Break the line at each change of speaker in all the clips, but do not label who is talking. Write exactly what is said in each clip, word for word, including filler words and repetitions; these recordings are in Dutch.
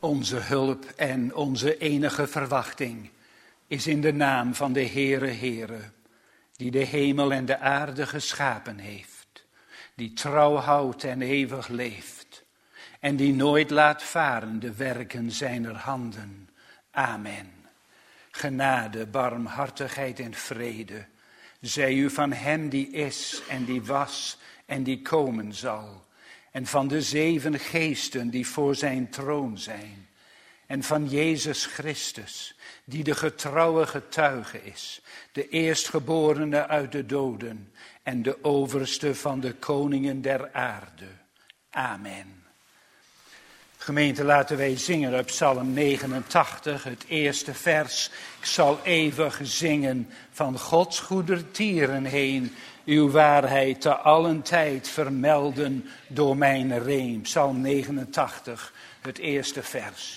Onze hulp en onze enige verwachting is in de naam van de Heere Heere, die de hemel en de aarde geschapen heeft, die trouw houdt en eeuwig leeft, en die nooit laat varen de werken zijner handen. Amen. Genade, barmhartigheid en vrede, zij u van hem die is en die was en die komen zal, en van de zeven geesten die voor zijn troon zijn, en van Jezus Christus, die de getrouwe getuige is, de eerstgeborene uit de doden en de overste van de koningen der aarde. Amen. Gemeente, laten wij zingen op Psalm negenentachtig, het eerste vers. Ik zal eeuwig zingen van Gods goedertieren heen, uw waarheid te allen tijd vermelden door mijn reem. Psalm negenentachtig, het eerste vers.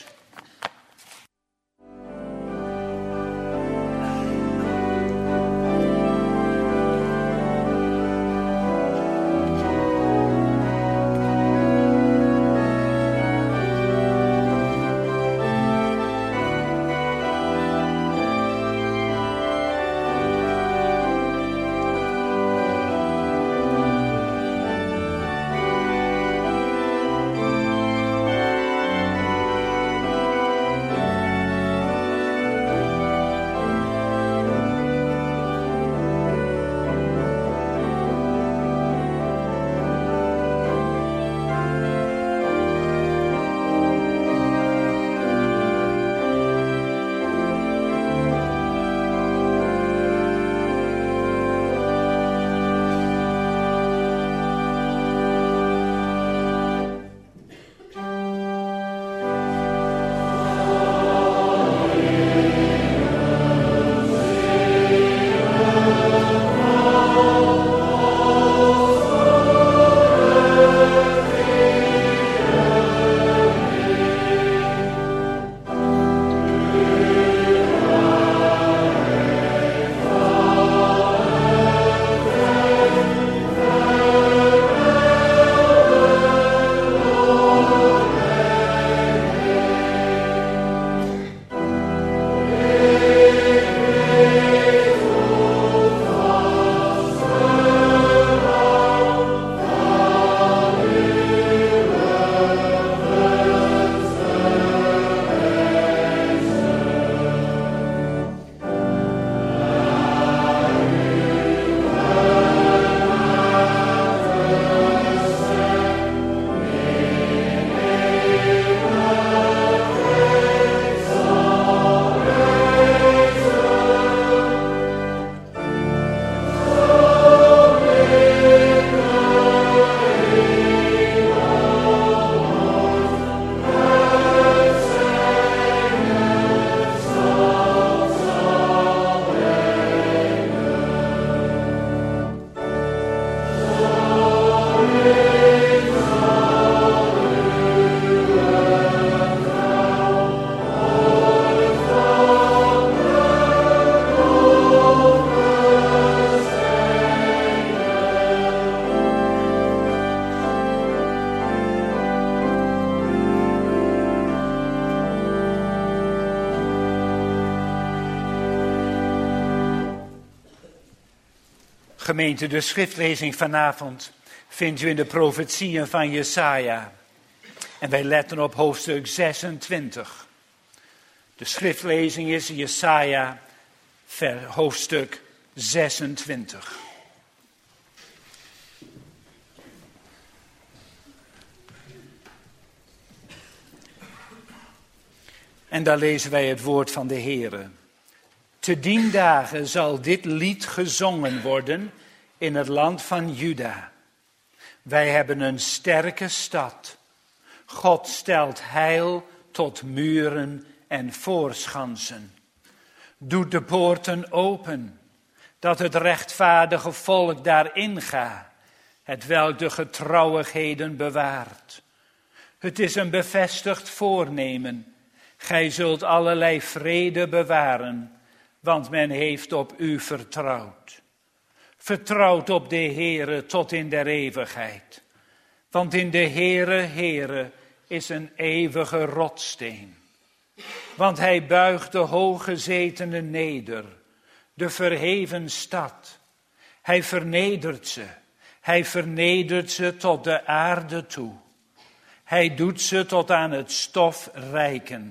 Gemeente, de schriftlezing vanavond vindt u in de profetieën van Jesaja. En wij letten op hoofdstuk zesentwintig. De schriftlezing is Jesaja, hoofdstuk zesentwintig. En daar lezen wij het woord van de Heere. Te dien dagen zal dit lied gezongen worden in het land van Juda. Wij hebben een sterke stad. God stelt heil tot muren en voorschansen. Doet de poorten open, dat het rechtvaardige volk daarin gaat, hetwelk de getrouwigheden bewaart. Het is een bevestigd voornemen. Gij zult allerlei vrede bewaren, want men heeft op u vertrouwd. Vertrouwd op de Heere tot in der eeuwigheid. Want in de Heere, Heere, is een eeuwige rotssteen. Want hij buigt de hooggezetenen neder, de verheven stad. Hij vernedert ze, hij vernedert ze tot de aarde toe. Hij doet ze tot aan het stof reiken.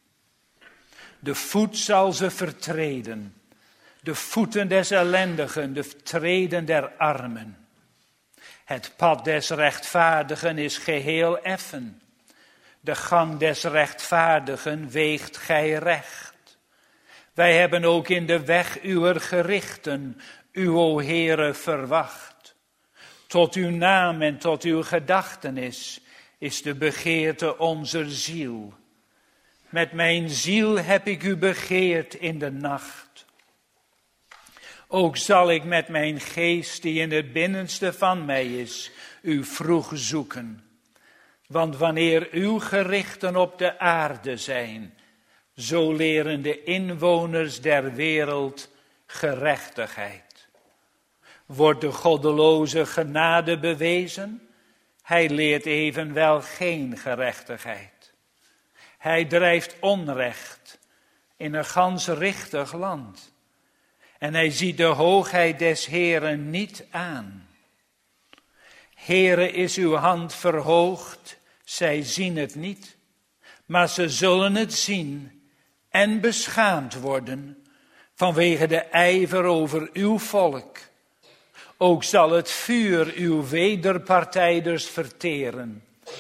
De voet zal ze vertreden, de voeten des ellendigen, de treden der armen. Het pad des rechtvaardigen is geheel effen. De gang des rechtvaardigen weegt gij recht. Wij hebben ook in de weg uwer gerichten, u, o Heere, verwacht. Tot uw naam en tot uw gedachtenis is de begeerte onzer ziel. Met mijn ziel heb ik u begeerd in de nacht. Ook zal ik met mijn geest die in het binnenste van mij is, u vroeg zoeken. Want wanneer uw gerichten op de aarde zijn, zo leren de inwoners der wereld gerechtigheid. Wordt de goddeloze genade bewezen, hij leert evenwel geen gerechtigheid. Hij drijft onrecht in een gans richtig land. En hij ziet de hoogheid des Heeren niet aan. Heere, is uw hand verhoogd, zij zien het niet. Maar ze zullen het zien en beschaamd worden vanwege de ijver over uw volk. Ook zal het vuur uw wederpartijders verteren.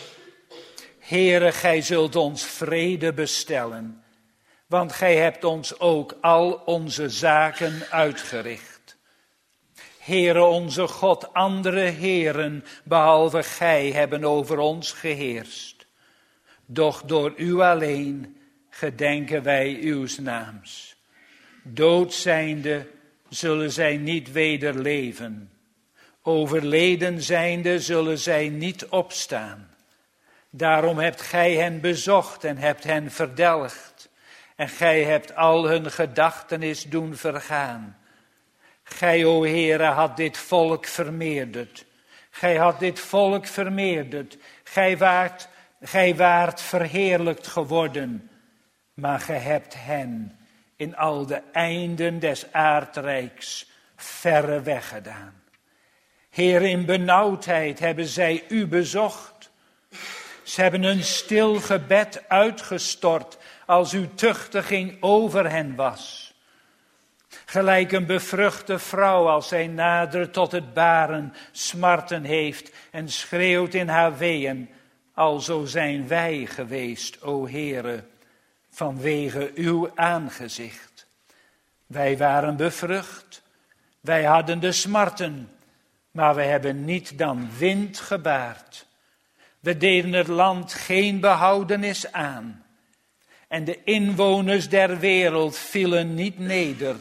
Heere, gij zult ons vrede bestellen, want gij hebt ons ook al onze zaken uitgericht. Heere onze God, andere heren, behalve gij, hebben over ons geheerst. Doch door u alleen gedenken wij uws naams. Dood zijnde zullen zij niet weder leven. Overleden zijnde zullen zij niet opstaan. Daarom hebt gij hen bezocht en hebt hen verdelgd. En gij hebt al hun gedachtenis doen vergaan. Gij, o Heere, had dit volk vermeerderd. Gij had dit volk vermeerderd. Gij waart, gij waart verheerlijkt geworden. Maar gij hebt hen in al de einden des aardrijks verre weggedaan. Heer, in benauwdheid hebben zij u bezocht. Ze hebben een stil gebed uitgestort als uw tuchtiging over hen was. Gelijk een bevruchte vrouw als zij nader tot het baren smarten heeft en schreeuwt in haar weeën. Alzo zijn wij geweest, o Heere, vanwege uw aangezicht. Wij waren bevrucht, wij hadden de smarten, maar we hebben niet dan wind gebaard. We deden het land geen behoudenis aan. En de inwoners der wereld vielen niet neder.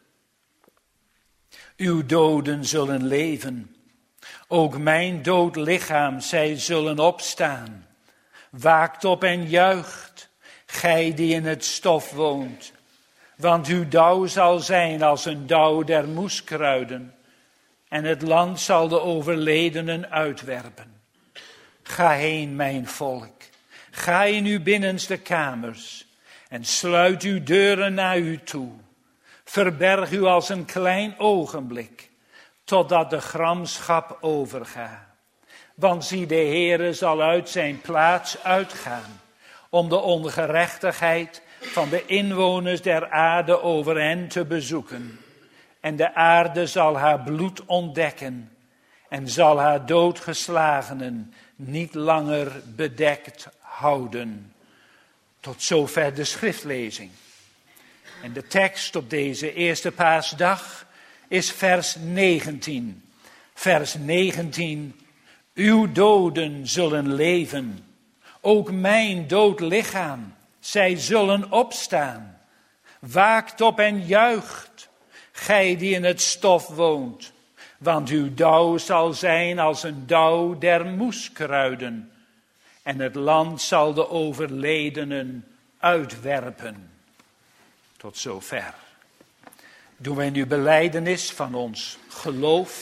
Uw doden zullen leven. Ook mijn dood lichaam, zij zullen opstaan. Waakt op en juicht, gij die in het stof woont. Want uw dauw zal zijn als een dauw der moeskruiden. En het land zal de overledenen uitwerpen. Ga heen, mijn volk. Ga in uw binnenste kamers. En sluit uw deuren naar u toe. Verberg u als een klein ogenblik. Totdat de gramschap overgaat. Want zie, de Heere zal uit zijn plaats uitgaan. Om de ongerechtigheid van de inwoners der aarde over hen te bezoeken. En de aarde zal haar bloed ontdekken. En zal haar doodgeslagenen niet langer bedekt houden. Tot zover de schriftlezing. En de tekst op deze eerste paasdag is vers negentien. Vers negentien. Uw doden zullen leven. Ook mijn dood lichaam. Zij zullen opstaan. Waakt op en juicht. Gij die in het stof woont. Want uw dauw zal zijn als een dauw der moeskruiden. En het land zal de overledenen uitwerpen. Tot zover. Doen wij nu belijdenis van ons geloof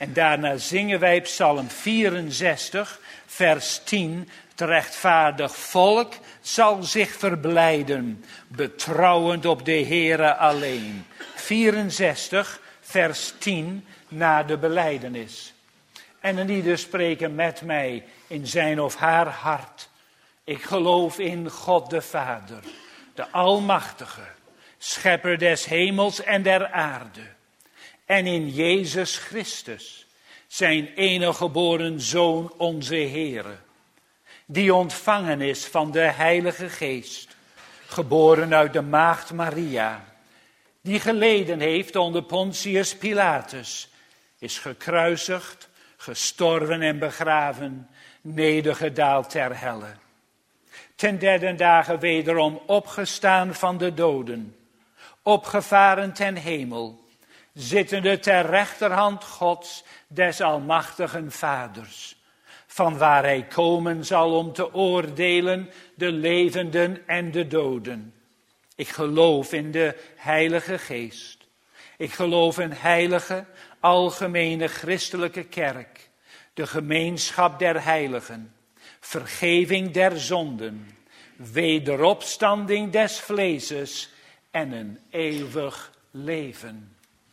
En daarna zingen wij Psalm vierenzestig, vers tien. Het rechtvaardig volk zal zich verblijden, betrouwend op de Heere alleen. vierenzestig, vers tien, na de belijdenis. En een ieder spreken met mij in zijn of haar hart. Ik geloof in God de Vader, de Almachtige, schepper des hemels en der aarde. En in Jezus Christus, zijn enige geboren Zoon, onze Heere, die ontvangen is van de Heilige Geest, geboren uit de maagd Maria, die geleden heeft onder Pontius Pilatus, is gekruisigd, gestorven en begraven, nedergedaald ter helle. Ten derde dagen wederom opgestaan van de doden, opgevaren ten hemel, zittende ter rechterhand Gods, des almachtigen Vaders, van waar hij komen zal om te oordelen de levenden en de doden. Ik geloof in de Heilige Geest. Ik geloof in heilige, algemene christelijke kerk, de gemeenschap der heiligen, vergeving der zonden, wederopstanding des vleeses en een eeuwig leven.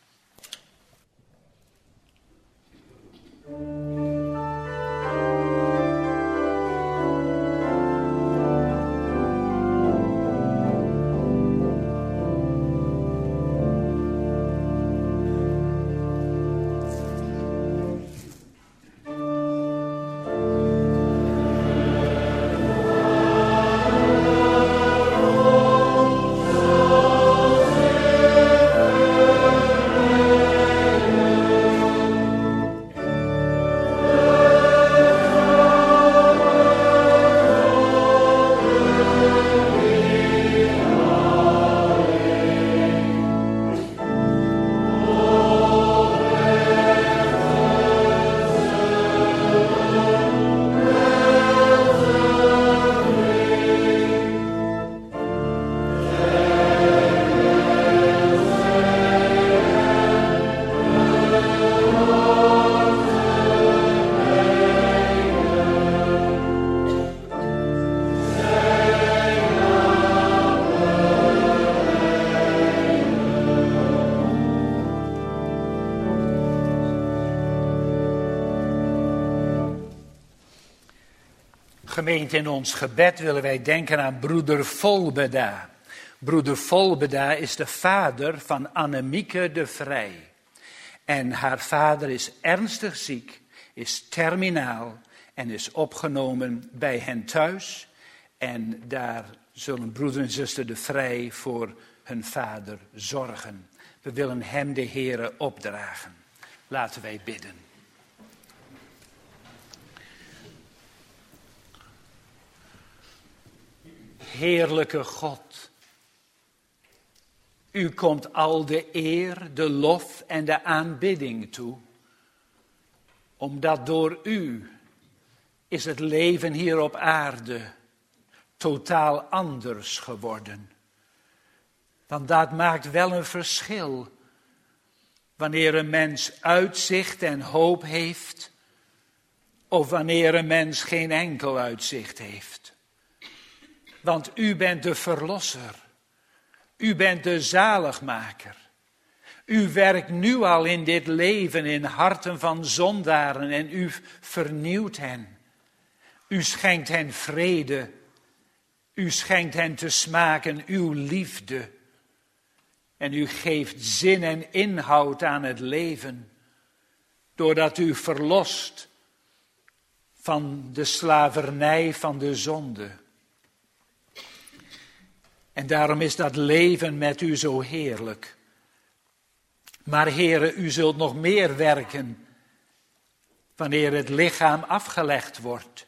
Gemeente, in ons gebed willen wij denken aan broeder Volbeda. Broeder Volbeda is de vader van Annemieke de Vrij. En haar vader is ernstig ziek, is terminaal en is opgenomen bij hen thuis. En daar zullen broeder en zuster de Vrij voor hun vader zorgen. We willen hem de Heere opdragen. Laten wij bidden. Heerlijke God, u komt al de eer, de lof en de aanbidding toe, omdat door u is het leven hier op aarde totaal anders geworden. Want dat maakt wel een verschil wanneer een mens uitzicht en hoop heeft, of wanneer een mens geen enkel uitzicht heeft. Want u bent de verlosser. U bent de zaligmaker. U werkt nu al in dit leven in harten van zondaren en u vernieuwt hen. U schenkt hen vrede. U schenkt hen te smaken uw liefde. En u geeft zin en inhoud aan het leven. Doordat u verlost van de slavernij van de zonde. En daarom is dat leven met u zo heerlijk. Maar Heere, u zult nog meer werken wanneer het lichaam afgelegd wordt.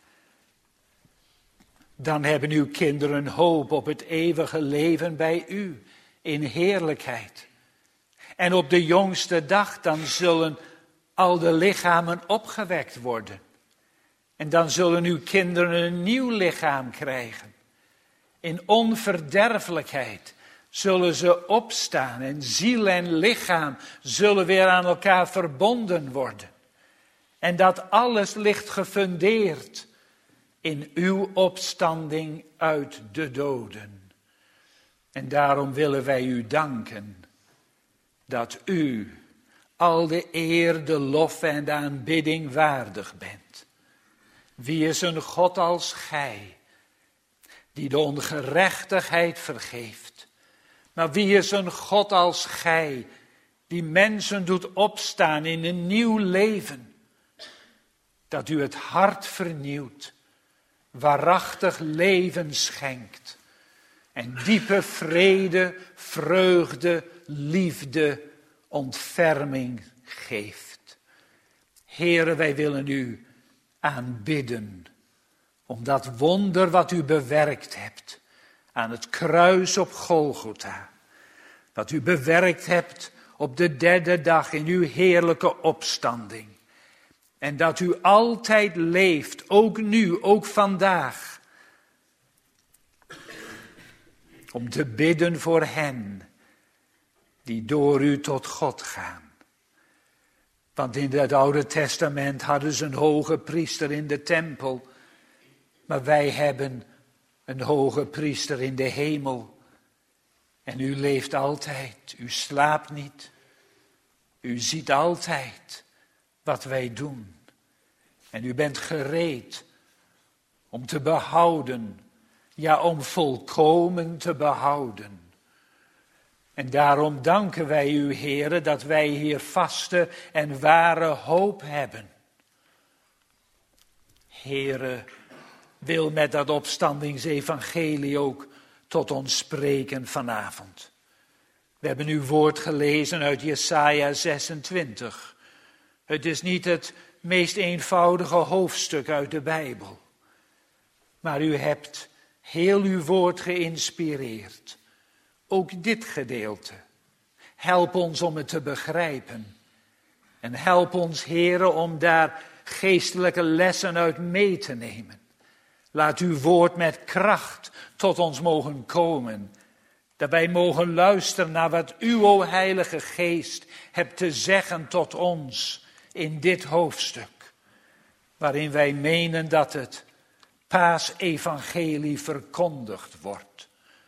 Dan hebben uw kinderen hoop op het eeuwige leven bij u in heerlijkheid. En op de jongste dag dan zullen al de lichamen opgewekt worden. En dan zullen uw kinderen een nieuw lichaam krijgen. In onverderfelijkheid, zullen ze opstaan en ziel en lichaam zullen weer aan elkaar verbonden worden. En dat alles ligt gefundeerd in uw opstanding uit de doden. En daarom willen wij u danken dat u al de eer, de lof en de aanbidding waardig bent. Wie is een God als gij, die de ongerechtigheid vergeeft? Maar wie is een God als gij, die mensen doet opstaan in een nieuw leven? Dat u het hart vernieuwt, waarachtig leven schenkt en diepe vrede, vreugde, liefde, ontferming geeft. Heere, wij willen u aanbidden om dat wonder wat u bewerkt hebt aan het kruis op Golgotha. Wat u bewerkt hebt op de derde dag in uw heerlijke opstanding. En dat u altijd leeft, ook nu, ook vandaag. Om te bidden voor hen die door u tot God gaan. Want in het Oude Testament hadden ze een hoge priester in de tempel. Maar wij hebben een hoge priester in de hemel. En u leeft altijd, u slaapt niet. U ziet altijd wat wij doen. En u bent gereed om te behouden, ja om volkomen te behouden. En daarom danken wij u, Heere, dat wij hier vaste en ware hoop hebben. Heere, wil met dat opstandingsevangelie ook tot ons spreken vanavond. We hebben uw woord gelezen uit Jesaja zesentwintig. Het is niet het meest eenvoudige hoofdstuk uit de Bijbel. Maar u hebt heel uw woord geïnspireerd. Ook dit gedeelte. Help ons om het te begrijpen. En help ons, Heere, om daar geestelijke lessen uit mee te nemen. Laat uw woord met kracht tot ons mogen komen. Dat wij mogen luisteren naar wat u, o Heilige Geest, hebt te zeggen tot ons in dit hoofdstuk. Waarin wij menen dat het paasevangelie verkondigd wordt.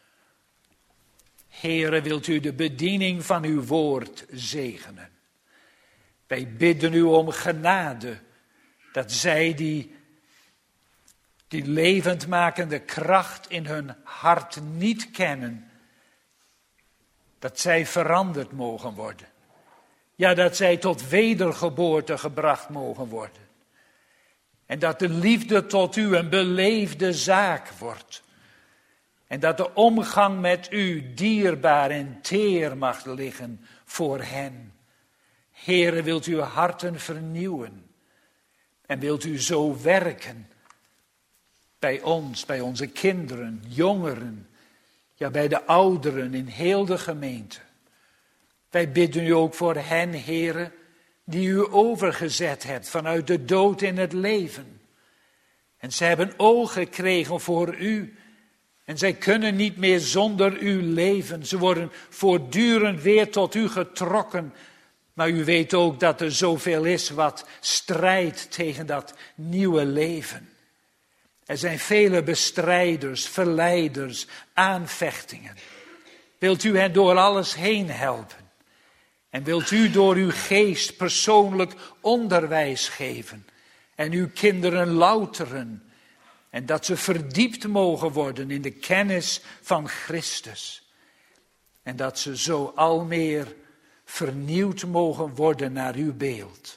Heere, wilt u de bediening van uw woord zegenen. Wij bidden u om genade, dat zij die, die levendmakende kracht in hun hart niet kennen, dat zij veranderd mogen worden. Ja, dat zij tot wedergeboorte gebracht mogen worden. En dat de liefde tot u een beleefde zaak wordt. En dat de omgang met u dierbaar en teer mag liggen voor hen. Heere, wilt u harten vernieuwen. En wilt u zo werken bij ons, bij onze kinderen, jongeren. Ja, bij de ouderen in heel de gemeente. Wij bidden u ook voor hen, Heere, die u overgezet hebt vanuit de dood in het leven. En zij hebben oog gekregen voor u. En zij kunnen niet meer zonder u leven. Ze worden voortdurend weer tot u getrokken. Maar u weet ook dat er zoveel is wat strijdt tegen dat nieuwe leven. Er zijn vele bestrijders, verleiders, aanvechtingen. Wilt u hen door alles heen helpen? En wilt u door uw geest persoonlijk onderwijs geven? En uw kinderen louteren? En dat ze verdiept mogen worden in de kennis van Christus. En dat ze zo al meer vernieuwd mogen worden naar uw beeld.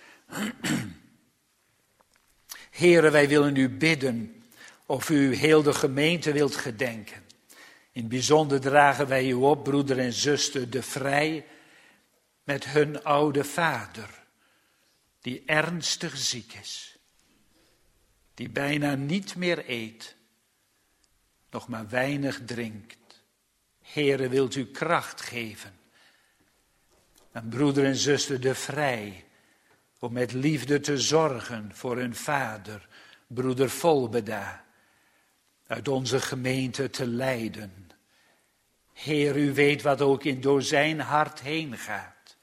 Heere, wij willen u bidden of u heel de gemeente wilt gedenken. In het bijzonder dragen wij u op, broeder en zuster De Vrij, met hun oude vader, die ernstig ziek is. Die bijna niet meer eet, nog maar weinig drinkt. Heere, wilt u kracht geven aan broeder en zuster De Vrij, om met liefde te zorgen voor hun vader, broeder Volbeda, uit onze gemeente te leiden. Heer, u weet wat ook in door zijn hart heen gaat.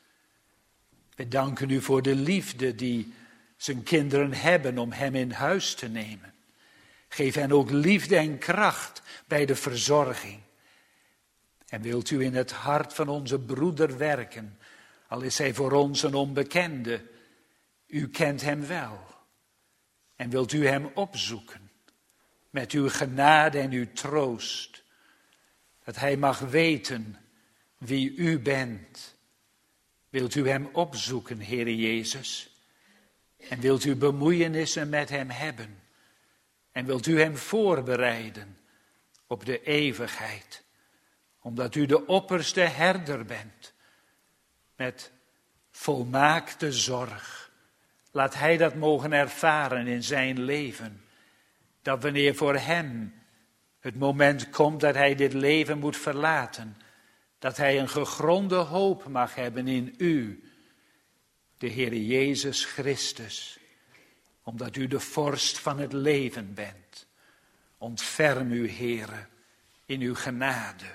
We danken u voor de liefde die zijn kinderen hebben om hem in huis te nemen. Geef hen ook liefde en kracht bij de verzorging. En wilt u in het hart van onze broeder werken, al is hij voor ons een onbekende. U kent hem wel. En wilt u hem opzoeken met uw genade en uw troost. Dat hij mag weten wie u bent. Wilt u hem opzoeken, Heere Jezus. En wilt u bemoeienissen met hem hebben. En wilt u hem voorbereiden op de eeuwigheid. Omdat u de opperste herder bent. Met volmaakte zorg. Laat hij dat mogen ervaren in zijn leven. Dat wanneer voor hem het moment komt dat hij dit leven moet verlaten. Dat hij een gegronde hoop mag hebben in u. De Heere Jezus Christus. Omdat u de vorst van het leven bent. Ontferm u, Heere, in uw genade.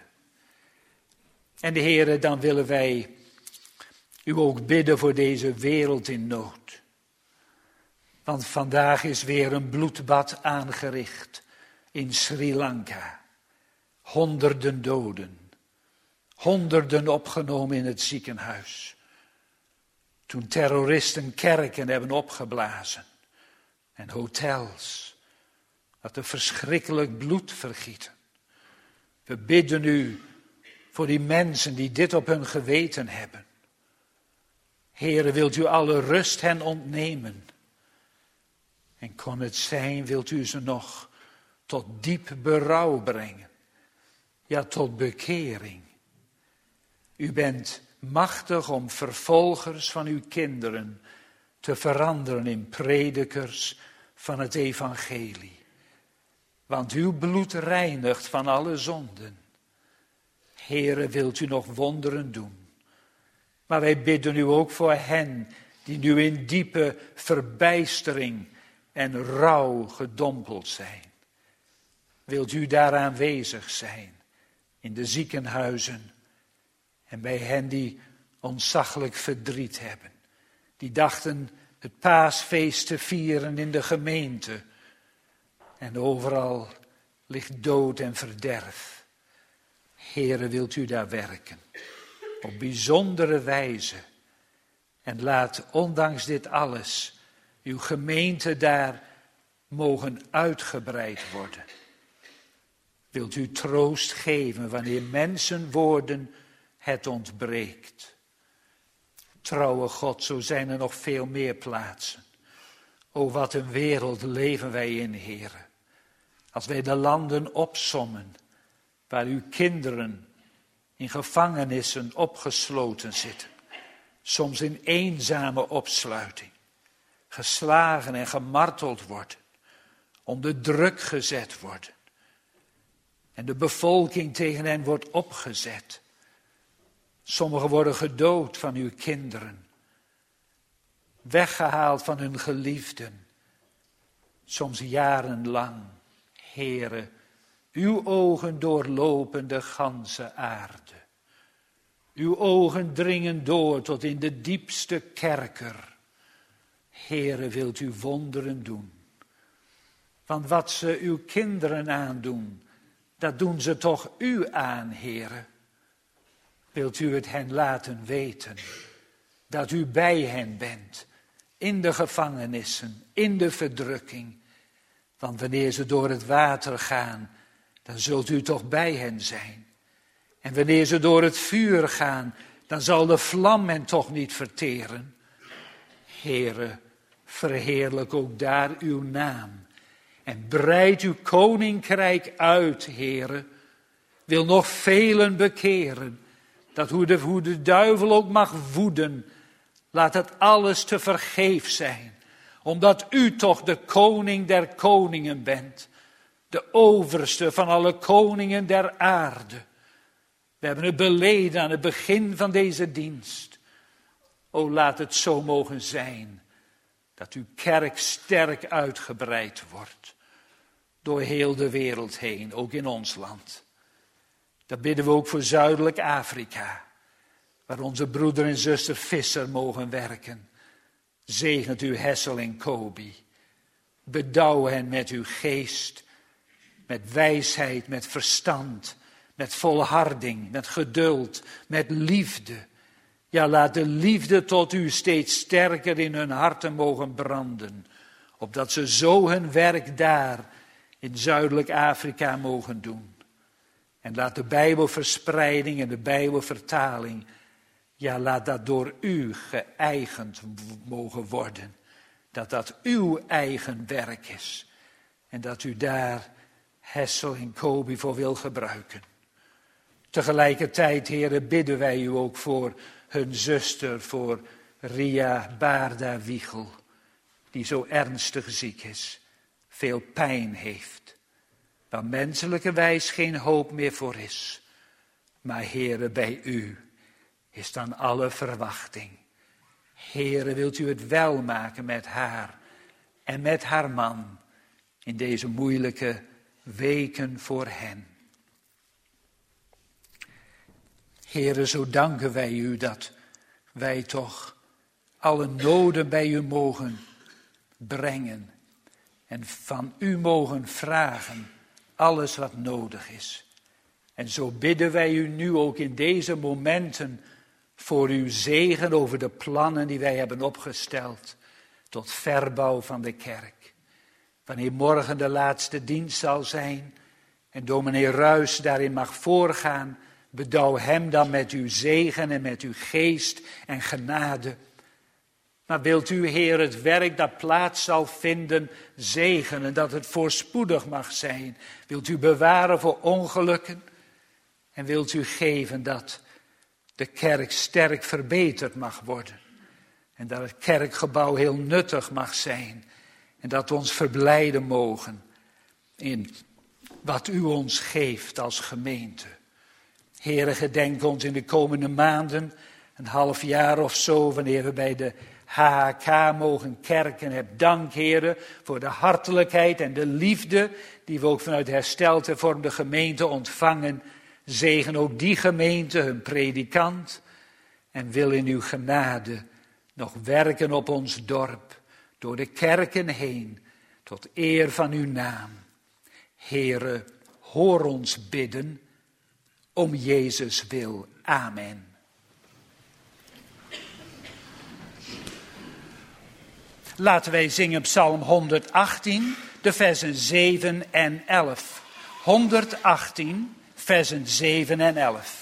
En de Heere, dan willen wij u ook bidden voor deze wereld in nood. Want vandaag is weer een bloedbad aangericht in Sri Lanka. Honderden doden. Honderden opgenomen in het ziekenhuis. Toen terroristen kerken hebben opgeblazen. En hotels. Wat een verschrikkelijk bloed vergieten. We bidden u voor die mensen die dit op hun geweten hebben. Heere, wilt u alle rust hen ontnemen? En kon het zijn, wilt u ze nog tot diep berouw brengen? Ja, tot bekering. U bent machtig om vervolgers van uw kinderen te veranderen in predikers van het evangelie. Want uw bloed reinigt van alle zonden. Heere, wilt u nog wonderen doen? Maar wij bidden u ook voor hen die nu in diepe verbijstering en rouw gedompeld zijn. Wilt u daar aanwezig zijn in de ziekenhuizen en bij hen die ontzaglijk verdriet hebben. Die dachten het paasfeest te vieren in de gemeente. En overal ligt dood en verderf. Heere, wilt u daar werken? Op bijzondere wijze. En laat ondanks dit alles uw gemeente daar mogen uitgebreid worden. Wilt u troost geven wanneer mensenwoorden het ontbreekt. Trouwe God, zo zijn er nog veel meer plaatsen. O, wat een wereld leven wij in, Heere. Als wij de landen opsommen, waar uw kinderen in gevangenissen opgesloten zitten. Soms in eenzame opsluiting. Geslagen en gemarteld worden. Onder druk gezet worden. En de bevolking tegen hen wordt opgezet. Sommigen worden gedood van uw kinderen. Weggehaald van hun geliefden. Soms jarenlang. Heere, uw ogen doorlopen de ganse aarde. Uw ogen dringen door tot in de diepste kerker. Heere, wilt u wonderen doen. Want wat ze uw kinderen aandoen, dat doen ze toch u aan, Heere. Wilt u het hen laten weten, dat u bij hen bent, in de gevangenissen, in de verdrukking. Want wanneer ze door het water gaan, dan zult u toch bij hen zijn. En wanneer ze door het vuur gaan, dan zal de vlam hen toch niet verteren. Heere, verheerlijk ook daar uw naam. En breid uw koninkrijk uit, Heere. Wil nog velen bekeren. Dat hoe de, hoe de duivel ook mag woeden, laat het alles te vergeef zijn. Omdat u toch de koning der koningen bent. De overste van alle koningen der aarde. We hebben het beleden aan het begin van deze dienst. O, laat het zo mogen zijn. Dat uw kerk sterk uitgebreid wordt. Door heel de wereld heen, ook in ons land. Dat bidden we ook voor Zuidelijk Afrika, waar onze broeder en zuster Visser mogen werken. Zegent u Hessel en Kobi. Bedouw hen met uw geest, met wijsheid, met verstand, met volharding, met geduld, met liefde. Ja, laat de liefde tot u steeds sterker in hun harten mogen branden, opdat ze zo hun werk daar in Zuidelijk Afrika mogen doen. En laat de Bijbelverspreiding en de Bijbelvertaling, ja, laat dat door u geëigend mogen worden. Dat dat uw eigen werk is. En dat u daar Hessel en Kobi voor wil gebruiken. Tegelijkertijd, heren, bidden wij u ook voor hun zuster, voor Ria Baarda Wiegel, die zo ernstig ziek is, veel pijn heeft, waar menselijke wijs geen hoop meer voor is. Maar heren, bij u is dan alle verwachting. Heren, wilt u het wel maken met haar en met haar man in deze moeilijke weken voor hen. Heren, zo danken wij u dat wij toch alle noden bij u mogen brengen. En van u mogen vragen alles wat nodig is. En zo bidden wij u nu ook in deze momenten voor uw zegen over de plannen die wij hebben opgesteld tot verbouw van de kerk. Wanneer morgen de laatste dienst zal zijn en dominee Ruys daarin mag voorgaan, bedouw hem dan met uw zegen en met uw geest en genade. Maar wilt u, Heer, het werk dat plaats zal vinden zegenen, dat het voorspoedig mag zijn. Wilt u bewaren voor ongelukken en wilt u geven dat de kerk sterk verbeterd mag worden. En dat het kerkgebouw heel nuttig mag zijn. En dat we ons verblijden mogen in wat u ons geeft als gemeente. Heere, gedenk ons in de komende maanden, een half jaar of zo, wanneer we bij de H H K mogen kerken. Heb dank, Heere, voor de hartelijkheid en de liefde die we ook vanuit de hersteld hervormde gemeente ontvangen. Zegen ook die gemeente, hun predikant, en wil in uw genade nog werken op ons dorp, door de kerken heen, tot eer van uw naam. Heere, hoor ons bidden, om Jezus wil. Amen. Laten wij zingen Psalm honderdachttien, de versen zeven en elf. honderdachttien, versen zeven en elf.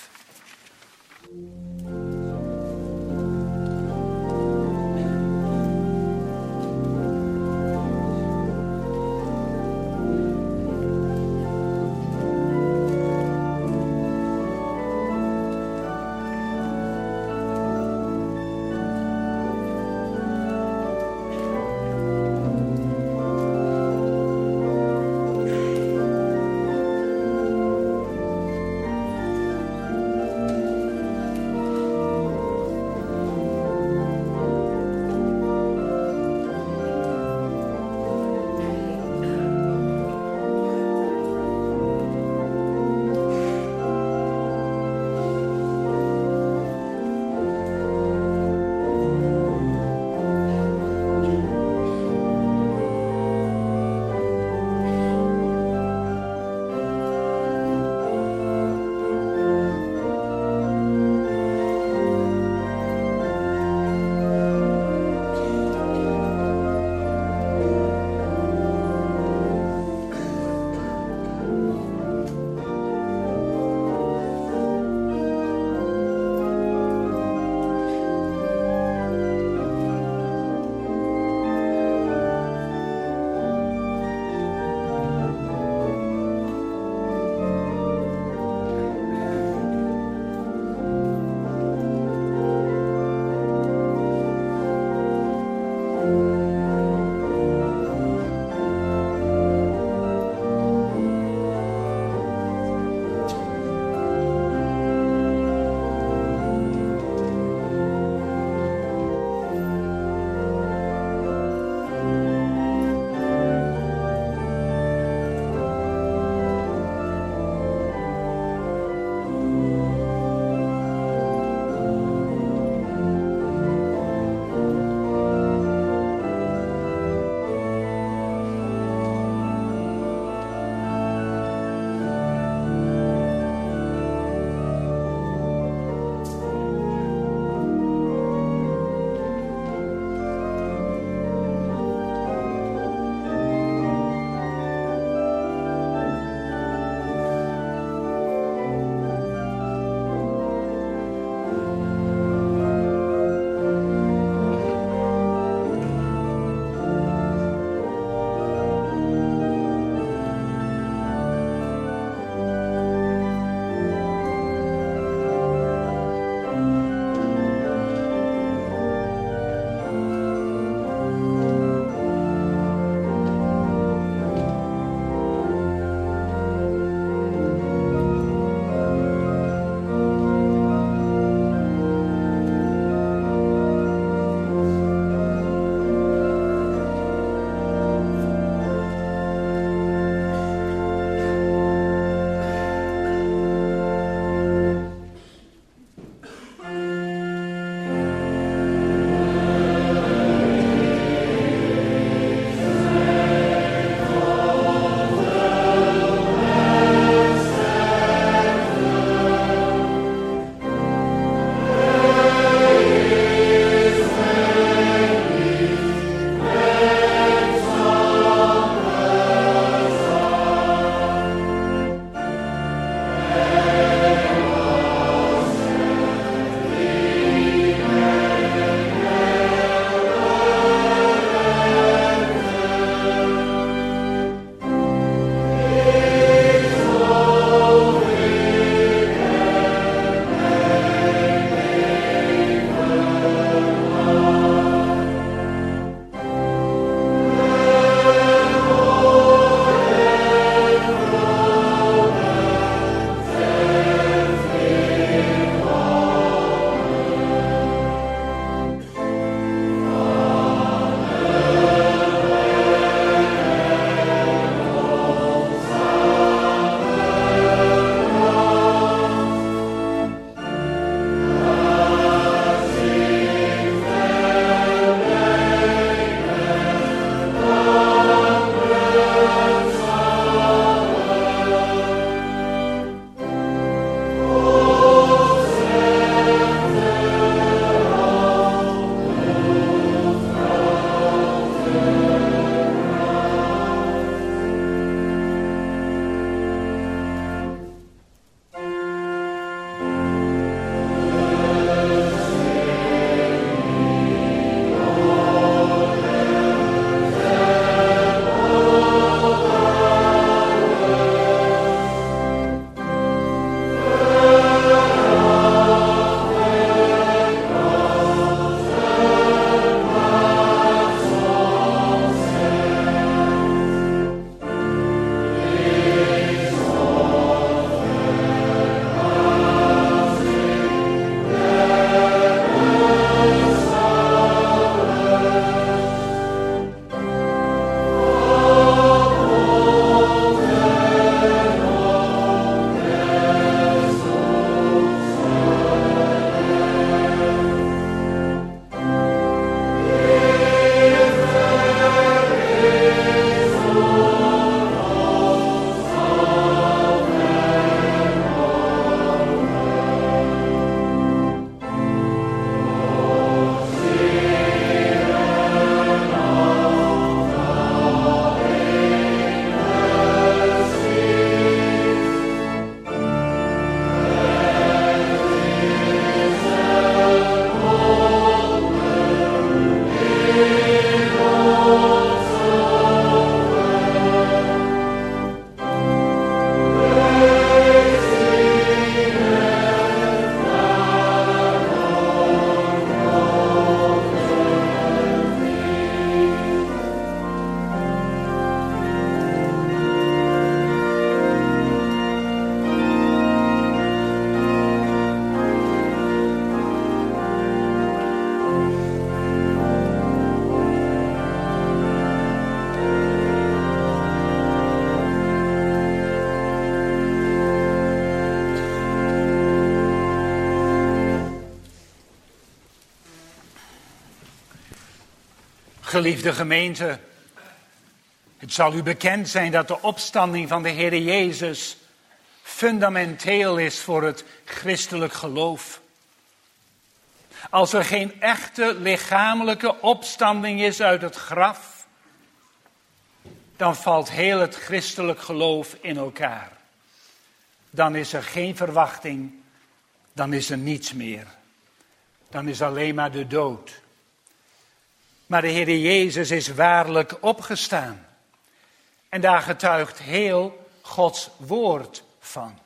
Geliefde gemeente, het zal u bekend zijn dat de opstanding van de Heer Jezus fundamenteel is voor het christelijk geloof. Als er geen echte lichamelijke opstanding is uit het graf, dan valt heel het christelijk geloof in elkaar. Dan is er geen verwachting, dan is er niets meer. Dan is alleen maar de dood. Maar de Heer Jezus is waarlijk opgestaan. En daar getuigt heel Gods woord van.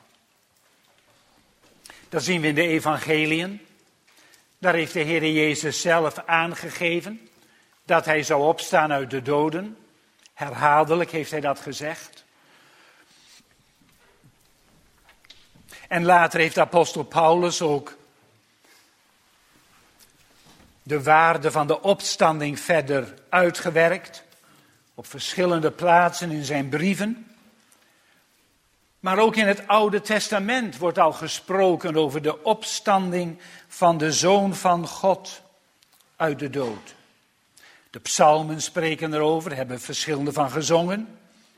Dat zien we in de evangeliën. Daar heeft de Heer Jezus zelf aangegeven dat hij zou opstaan uit de doden. Herhaaldelijk heeft hij dat gezegd. En later heeft apostel Paulus ook de waarde van de opstanding verder uitgewerkt. Op verschillende plaatsen in zijn brieven. Maar ook in het Oude Testament wordt al gesproken over de opstanding van de Zoon van God uit de dood. De psalmen spreken erover, hebben verschillende van gezongen.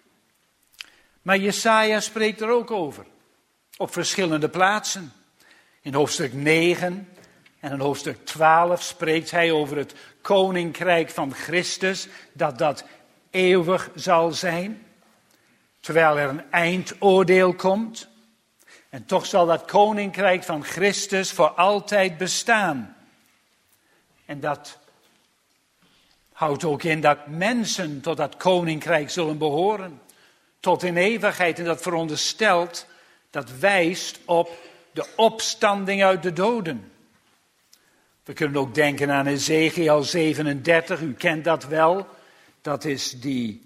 Maar Jesaja spreekt er ook over, op verschillende plaatsen. In hoofdstuk negen en in hoofdstuk twaalf spreekt hij over het koninkrijk van Christus, dat dat eeuwig zal zijn. Terwijl er een eindoordeel komt. En toch zal dat koninkrijk van Christus voor altijd bestaan. En dat houdt ook in dat mensen tot dat koninkrijk zullen behoren. Tot in eeuwigheid. En dat veronderstelt, dat wijst op de opstanding uit de doden. We kunnen ook denken aan Ezekiel zevenendertig. U kent dat wel. Dat is die...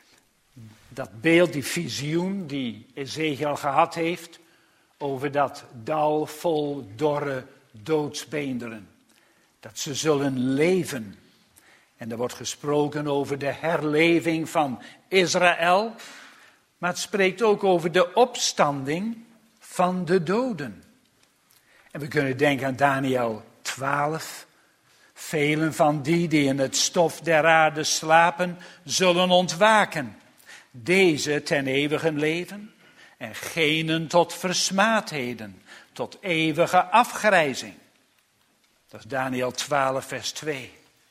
Dat beeld, die visioen die Ezekiel gehad heeft over dat dal vol dorre doodsbeenderen. Dat ze zullen leven. En er wordt gesproken over de herleving van Israël. Maar het spreekt ook over de opstanding van de doden. En we kunnen denken aan Daniel twaalf. Velen van die die in het stof der aarde slapen, zullen ontwaken. Deze ten eeuwigen leven en genen tot versmaadheden, tot eeuwige afgrijzing. Dat is Daniel twaalf vers twee.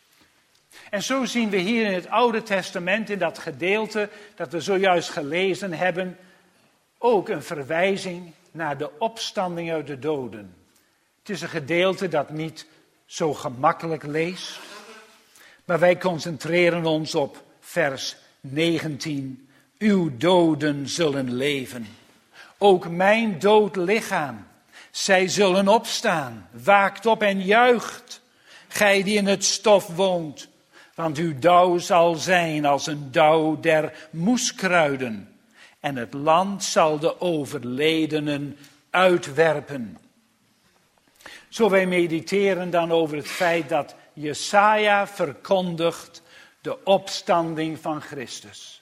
En zo zien we hier in het Oude Testament, in dat gedeelte dat we zojuist gelezen hebben, ook een verwijzing naar de opstanding uit de doden. Het is een gedeelte dat niet zo gemakkelijk leest, maar wij concentreren ons op vers negentien. Uw doden zullen leven. Ook mijn dood lichaam. Zij zullen opstaan. Waakt op en juicht. Gij die in het stof woont. Want uw dauw zal zijn als een dauw der moeskruiden. En het land zal de overledenen uitwerpen. Zo wij mediteren dan over het feit dat Jesaja verkondigt de opstanding van Christus.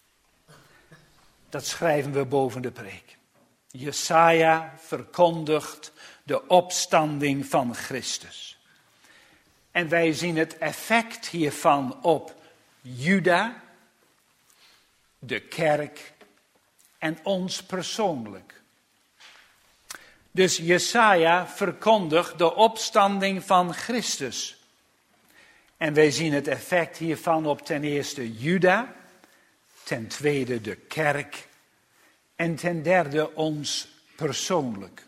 Dat schrijven we boven de preek. Jesaja verkondigt de opstanding van Christus. En wij zien het effect hiervan op Juda, de kerk en ons persoonlijk. Dus Jesaja verkondigt de opstanding van Christus. En wij zien het effect hiervan op ten eerste Juda, ten tweede de kerk en ten derde ons persoonlijk.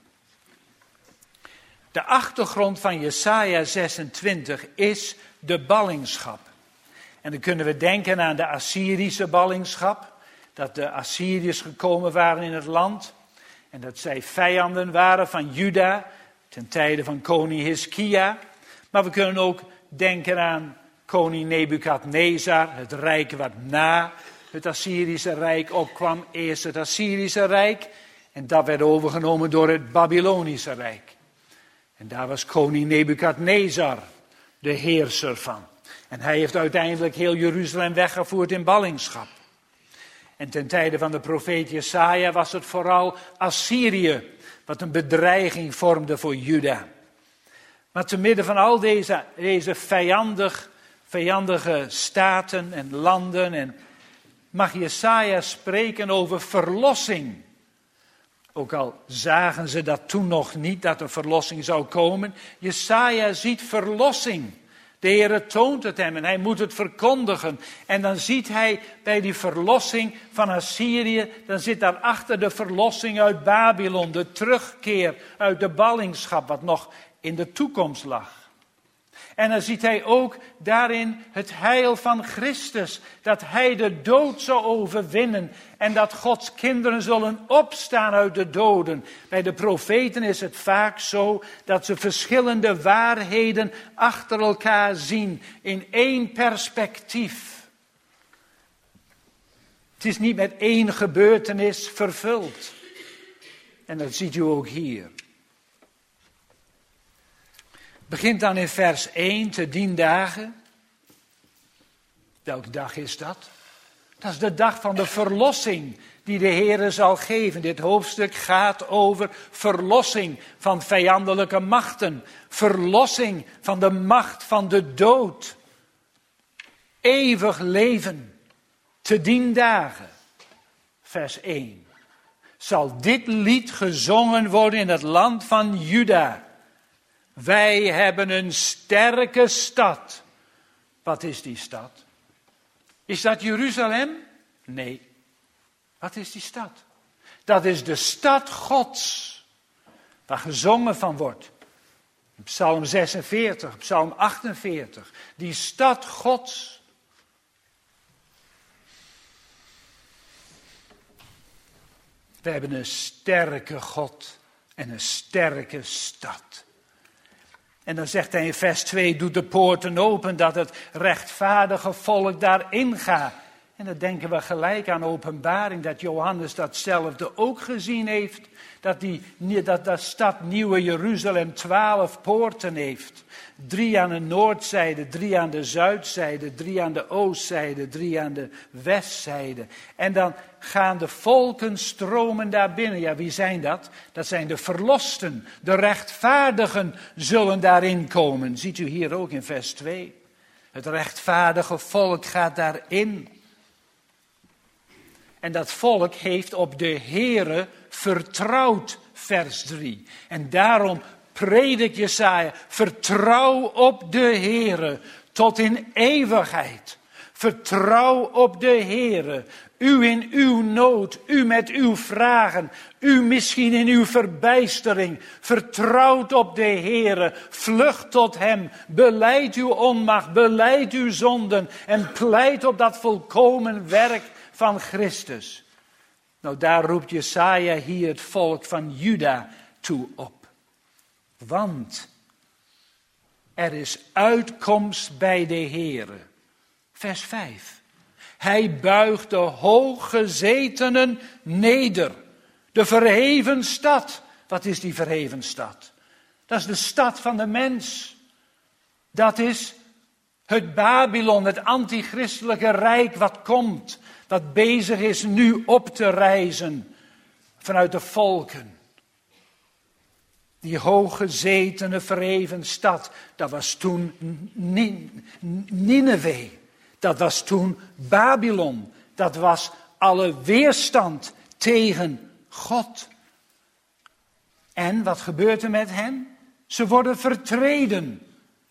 De achtergrond van Jesaja zesentwintig is de ballingschap. En dan kunnen we denken aan de Assyrische ballingschap. Dat de Assyriërs gekomen waren in het land. En dat zij vijanden waren van Juda ten tijde van koning Hiskia. Maar we kunnen ook denken aan koning Nebukadnezar, het rijk wat na het Assyrische Rijk opkwam. Eerst het Assyrische Rijk en dat werd overgenomen door het Babylonische Rijk. En daar was koning Nebukadnezar de heerser van. En hij heeft uiteindelijk heel Jeruzalem weggevoerd in ballingschap. En ten tijde van de profeet Jesaja was het vooral Assyrië wat een bedreiging vormde voor Juda. Maar te midden van al deze, deze vijandig vijandige staten en landen. En mag Jesaja spreken over verlossing. Ook al zagen ze dat toen nog niet, dat er verlossing zou komen. Jesaja ziet verlossing. De Heere toont het hem en hij moet het verkondigen. En dan ziet hij bij die verlossing van Assyrië, dan zit daarachter de verlossing uit Babylon, de terugkeer uit de ballingschap, wat nog in de toekomst lag. En dan ziet hij ook daarin het heil van Christus, dat hij de dood zou overwinnen en dat Gods kinderen zullen opstaan uit de doden. Bij de profeten is het vaak zo dat ze verschillende waarheden achter elkaar zien in één perspectief. Het is niet met één gebeurtenis vervuld. En dat ziet u ook hier. Begint dan in vers één, te dien dagen. Welke dag is dat? Dat is de dag van de verlossing die de Heere zal geven. Dit hoofdstuk gaat over verlossing van vijandelijke machten. Verlossing van de macht van de dood. Eeuwig leven. Te dien dagen. Vers één. Zal dit lied gezongen worden in het land van Juda. Wij hebben een sterke stad. Wat is die stad? Is dat Jeruzalem? Nee. Wat is die stad? Dat is de stad Gods. Waar gezongen van wordt. Psalm zesenveertig, Psalm achtenveertig. Die stad Gods. We hebben een sterke God en een sterke stad. En dan zegt hij in vers twee, doet de poorten open, dat het rechtvaardige volk daarin gaat. En dan denken we gelijk aan Openbaring, dat Johannes datzelfde ook gezien heeft. Dat die, dat, dat stad Nieuwe Jeruzalem twaalf poorten heeft. Drie aan de noordzijde, drie aan de zuidzijde, drie aan de oostzijde, drie aan de westzijde. En dan gaan de volken stromen daar binnen. Ja, wie zijn dat? Dat zijn de verlosten. De rechtvaardigen zullen daarin komen. Ziet u hier ook in vers twee. Het rechtvaardige volk gaat daarin. En dat volk heeft op de Heere vertrouwd, vers drie. En daarom predikt Jesaja, vertrouw op de Heere tot in eeuwigheid. Vertrouw op de Heere. U in uw nood, u met uw vragen, u misschien in uw verbijstering. Vertrouwt op de Heere, vlucht tot hem, belijd uw onmacht, belijd uw zonden en pleit op dat volkomen werk van Christus. Nou, daar roept Jesaja hier het volk van Juda toe op. Want er is uitkomst bij de Heere. Vers vijf. Hij buigt de hooggezetenen neder. De verheven stad. Wat is die verheven stad? Dat is de stad van de mens. Dat is het Babylon, het antichristelijke rijk wat komt. Dat bezig is nu op te rijzen vanuit de volken. Die hooggezetene verheven stad, dat was toen Nineve. Dat was toen Babylon. Dat was alle weerstand tegen God. En wat gebeurt er met hen? Ze worden vertreden.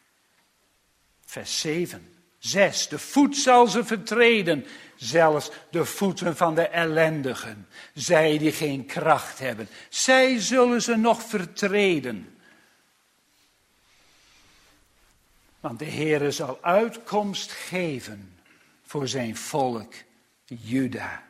Vers zeven. Zes. De voet zal ze vertreden. Zelfs de voeten van de ellendigen. Zij die geen kracht hebben. Zij zullen ze nog vertreden. Want de Heere zal uitkomst geven voor zijn volk Juda.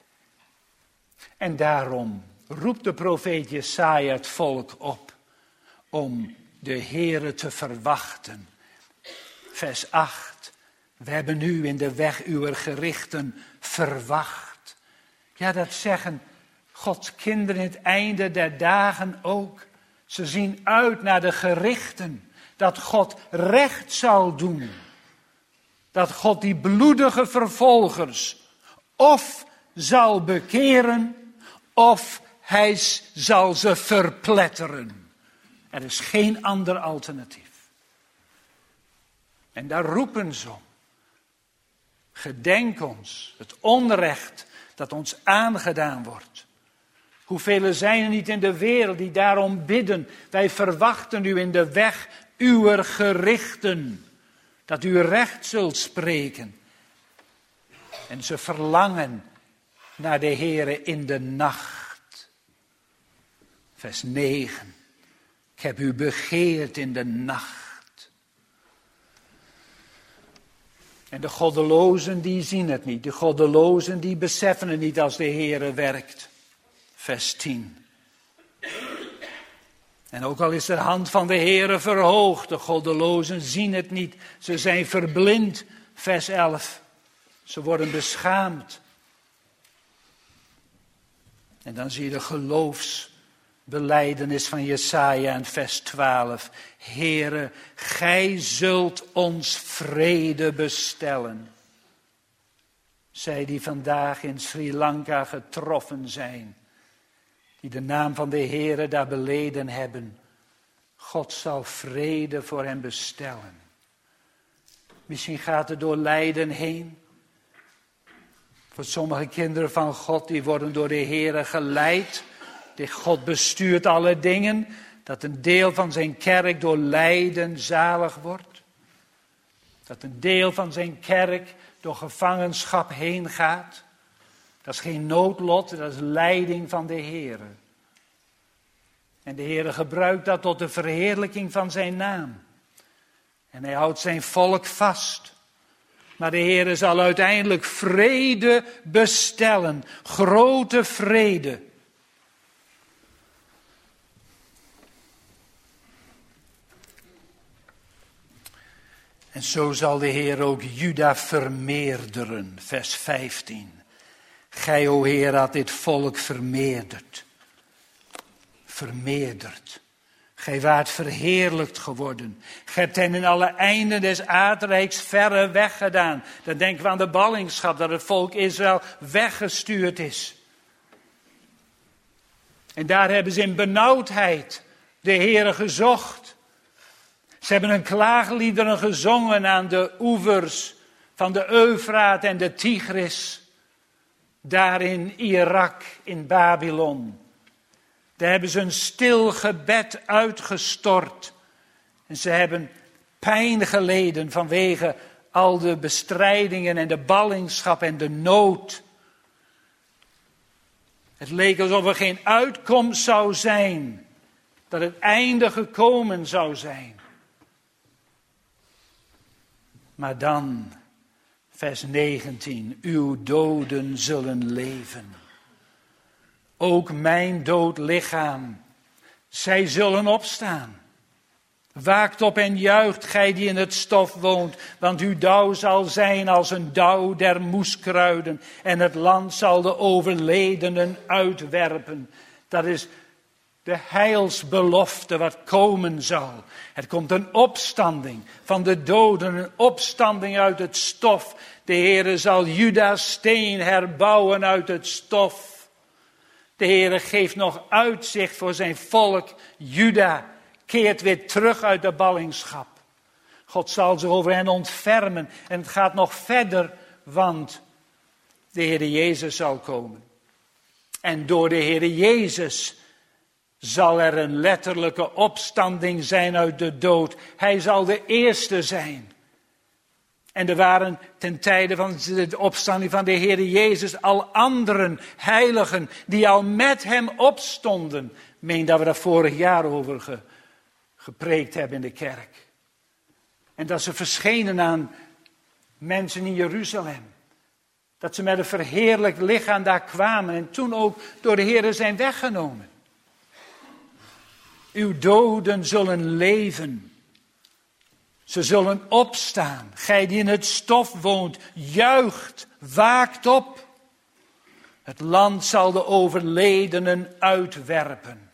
En daarom roept de profeet Jesaja het volk op om de Heere te verwachten. Vers acht. We hebben nu in de weg uwer gerichten verwacht. Ja, dat zeggen Gods kinderen in het einde der dagen ook. Ze zien uit naar de gerichten. Dat God recht zal doen. Dat God die bloedige vervolgers of zal bekeren of hij zal ze verpletteren. Er is geen ander alternatief. En daar roepen ze om. Gedenk ons, het onrecht dat ons aangedaan wordt. Hoeveel zijn er niet in de wereld die daarom bidden. Wij verwachten u in de weg uwer gerichten. Dat u recht zult spreken. En ze verlangen naar de Heere in de nacht. Vers negen. Ik heb u begeerd in de nacht. En de goddelozen die zien het niet. De goddelozen die beseffen het niet als de Heere werkt. Vers tien. En ook al is de hand van de Heere verhoogd, de goddelozen zien het niet. Ze zijn verblind. Vers elf. Ze worden beschaamd. En dan zie je de geloofsbelijdenis van Jesaja in vers twaalf. Heere, gij zult ons vrede bestellen. Zij die vandaag in Sri Lanka getroffen zijn. Die de naam van de Heere daar beleden hebben. God zal vrede voor hen bestellen. Misschien gaat het door lijden heen. Voor sommige kinderen van God, die worden door de Heere geleid. De God bestuurt alle dingen. Dat een deel van zijn kerk door lijden zalig wordt. Dat een deel van zijn kerk door gevangenschap heen gaat. Dat is geen noodlot, dat is leiding van de Heere. En de Heere gebruikt dat tot de verheerlijking van zijn naam. En hij houdt zijn volk vast. Maar de Heere zal uiteindelijk vrede bestellen. Grote vrede. En zo zal de Heer ook Juda vermeerderen. Vers vijftien. Gij, o Heer, had dit volk vermeerderd. Vermeerderd. Gij waart verheerlijkt geworden. Gij hebt hen in alle einden des aardrijks verre weggedaan. Dan denken we aan de ballingschap, dat het volk Israël weggestuurd is. En daar hebben ze in benauwdheid de Heere gezocht. Ze hebben hun klaagliederen gezongen aan de oevers van de Eufraat en de Tigris. Daar in Irak, in Babylon. Daar hebben ze een stil gebed uitgestort. En ze hebben pijn geleden vanwege al de bestrijdingen en de ballingschap en de nood. Het leek alsof er geen uitkomst zou zijn. Dat het einde gekomen zou zijn. Maar dan, vers negentien, uw doden zullen leven. Ook mijn dood lichaam, zij zullen opstaan. Waakt op en juicht, gij die in het stof woont, want uw dauw zal zijn als een dauw der moeskruiden. En het land zal de overledenen uitwerpen. Dat is de heilsbelofte wat komen zal. Er komt een opstanding van de doden, een opstanding uit het stof. De Heere zal Juda's steen herbouwen uit het stof. De Heere geeft nog uitzicht voor zijn volk. Juda keert weer terug uit de ballingschap. God zal zich over hen ontfermen. En het gaat nog verder, want de Heere Jezus zal komen. En door de Heere Jezus zal er een letterlijke opstanding zijn uit de dood. Hij zal de eerste zijn. En er waren ten tijde van de opstanding van de Heere Jezus al anderen heiligen die al met hem opstonden. Ik meen dat we daar vorig jaar over ge, gepreekt hebben in de kerk. En dat ze verschenen aan mensen in Jeruzalem. Dat ze met een verheerlijkt lichaam daar kwamen en toen ook door de Heere zijn weggenomen. Uw doden zullen leven. Ze zullen opstaan. Gij die in het stof woont, juicht, waakt op. Het land zal de overledenen uitwerpen.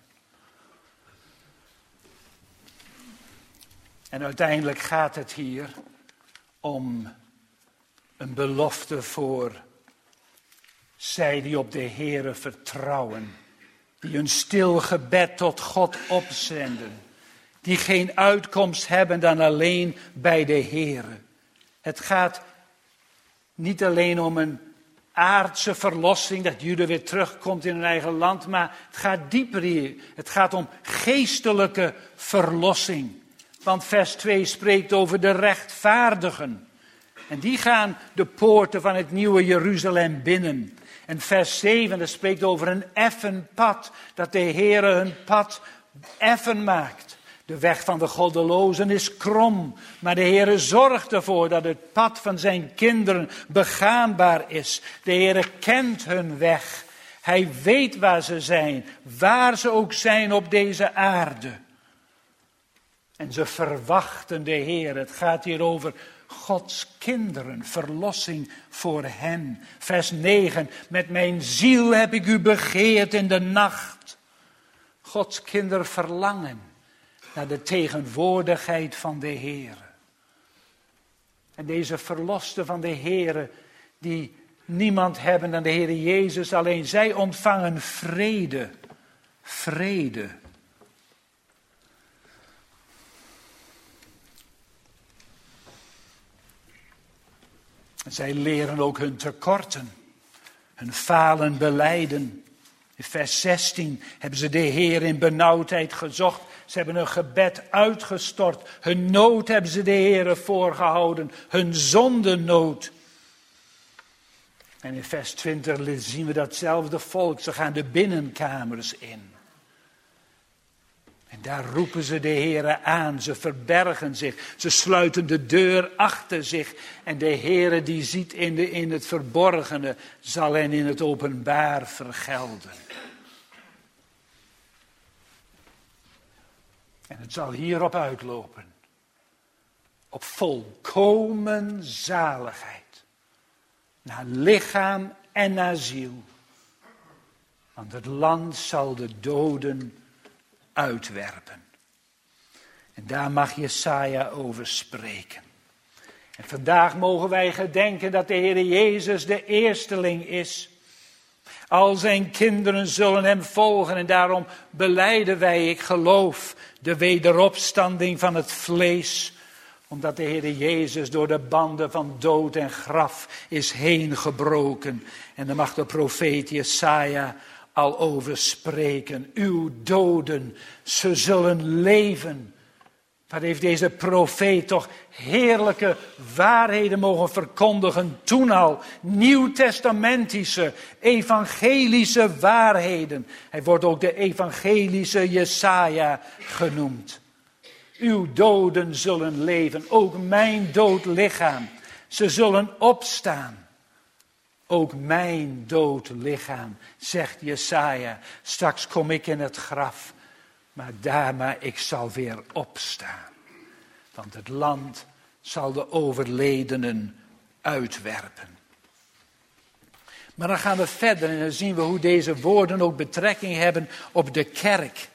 En uiteindelijk gaat het hier om een belofte voor zij die op de Heere vertrouwen. Die een stil gebed tot God opzenden. die geen uitkomst hebben dan alleen bij de Heere. Het gaat niet alleen om een aardse verlossing, dat Juda weer terugkomt in hun eigen land, maar het gaat dieper hier. Het gaat om geestelijke verlossing. Want vers twee spreekt over de rechtvaardigen. En die gaan de poorten van het nieuwe Jeruzalem binnen. En vers zeven, dat spreekt over een effen pad, dat de Heere hun pad effen maakt. De weg van de goddelozen is krom, maar de Heere zorgt ervoor dat het pad van zijn kinderen begaanbaar is. De Heere kent hun weg. Hij weet waar ze zijn, waar ze ook zijn op deze aarde. En ze verwachten de Heer. Het gaat hier over Gods kinderen, verlossing voor hen. Vers negen, met mijn ziel heb ik u begeerd in de nacht. Gods kinderen verlangen naar de tegenwoordigheid van de Heer. En deze verlosten van de Heer, die niemand hebben dan de Heer Jezus, alleen zij ontvangen vrede, vrede. Zij leren ook hun tekorten, hun falen belijden. In vers zestien hebben ze de Heer in benauwdheid gezocht. Ze hebben hun gebed uitgestort. Hun nood hebben ze de Heer voorgehouden. Hun zondenood. En in vers twintig zien we datzelfde volk. Ze gaan de binnenkamers in. En daar roepen ze de Heere aan, ze verbergen zich, ze sluiten de deur achter zich. En de Heere die ziet in, de, in het verborgene, zal hen in het openbaar vergelden. En het zal hierop uitlopen. Op volkomen zaligheid. Naar lichaam en naar ziel. Want het land zal de doden uitwerpen. En daar mag Jesaja over spreken. En vandaag mogen wij gedenken dat de Heer Jezus de eersteling is. Al zijn kinderen zullen hem volgen en daarom belijden wij, ik geloof, de wederopstanding van het vlees. Omdat de Heer Jezus door de banden van dood en graf is heen gebroken. En daar mag de profeet Jesaja al over spreken. Uw doden, ze zullen leven. Wat heeft deze profeet toch heerlijke waarheden mogen verkondigen toen al. Nieuwtestamentische, evangelische waarheden. Hij wordt ook de evangelische Jesaja genoemd. Uw doden zullen leven, ook mijn dood lichaam. Ze zullen opstaan. Ook mijn dood lichaam, zegt Jesaja. Straks kom ik in het graf, maar daar maar ik zal weer opstaan. Want het land zal de overledenen uitwerpen. Maar dan gaan we verder en dan zien we hoe deze woorden ook betrekking hebben op de kerk.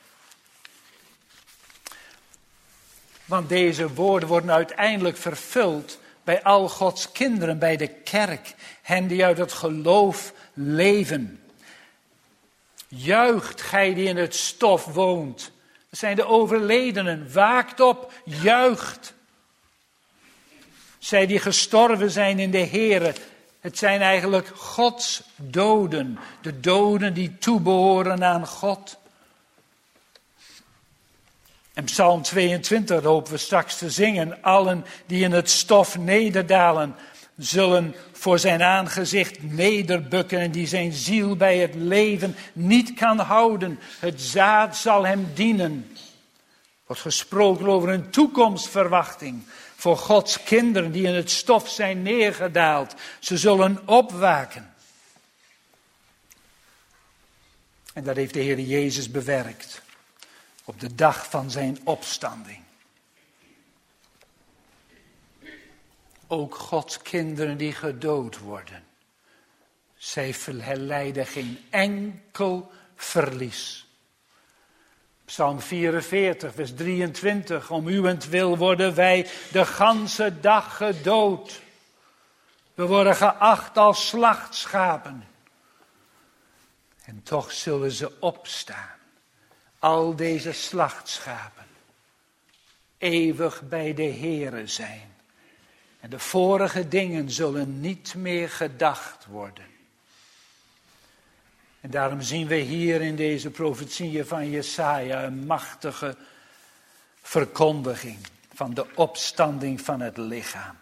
Want deze woorden worden uiteindelijk vervuld bij al Gods kinderen, bij de kerk. Hen die uit het geloof leven. Juicht gij die in het stof woont. Dat zijn de overledenen. Waakt op, juicht. Zij die gestorven zijn in de Here. Het zijn eigenlijk Gods doden. De doden die toebehoren aan God. En Psalm tweeëntwintig hopen we straks te zingen. Allen die in het stof nederdalen, zullen voor zijn aangezicht nederbukken en die zijn ziel bij het leven niet kan houden. Het zaad zal hem dienen. Wordt gesproken over een toekomstverwachting voor Gods kinderen die in het stof zijn neergedaald. Ze zullen opwaken. En dat heeft de Heer Jezus bewerkt op de dag van zijn opstanding. Ook Gods kinderen die gedood worden. Zij lijden geen enkel verlies. Psalm vierenveertig, vers drieëntwintig. Om uwentwil worden wij de ganse dag gedood. We worden geacht als slachtschapen. En toch zullen ze opstaan. Al deze slachtschapen. eeuwig bij de Heere zijn. En de vorige dingen zullen niet meer gedacht worden. En daarom zien we hier in deze profetieën van Jesaja een machtige verkondiging van de opstanding van het lichaam.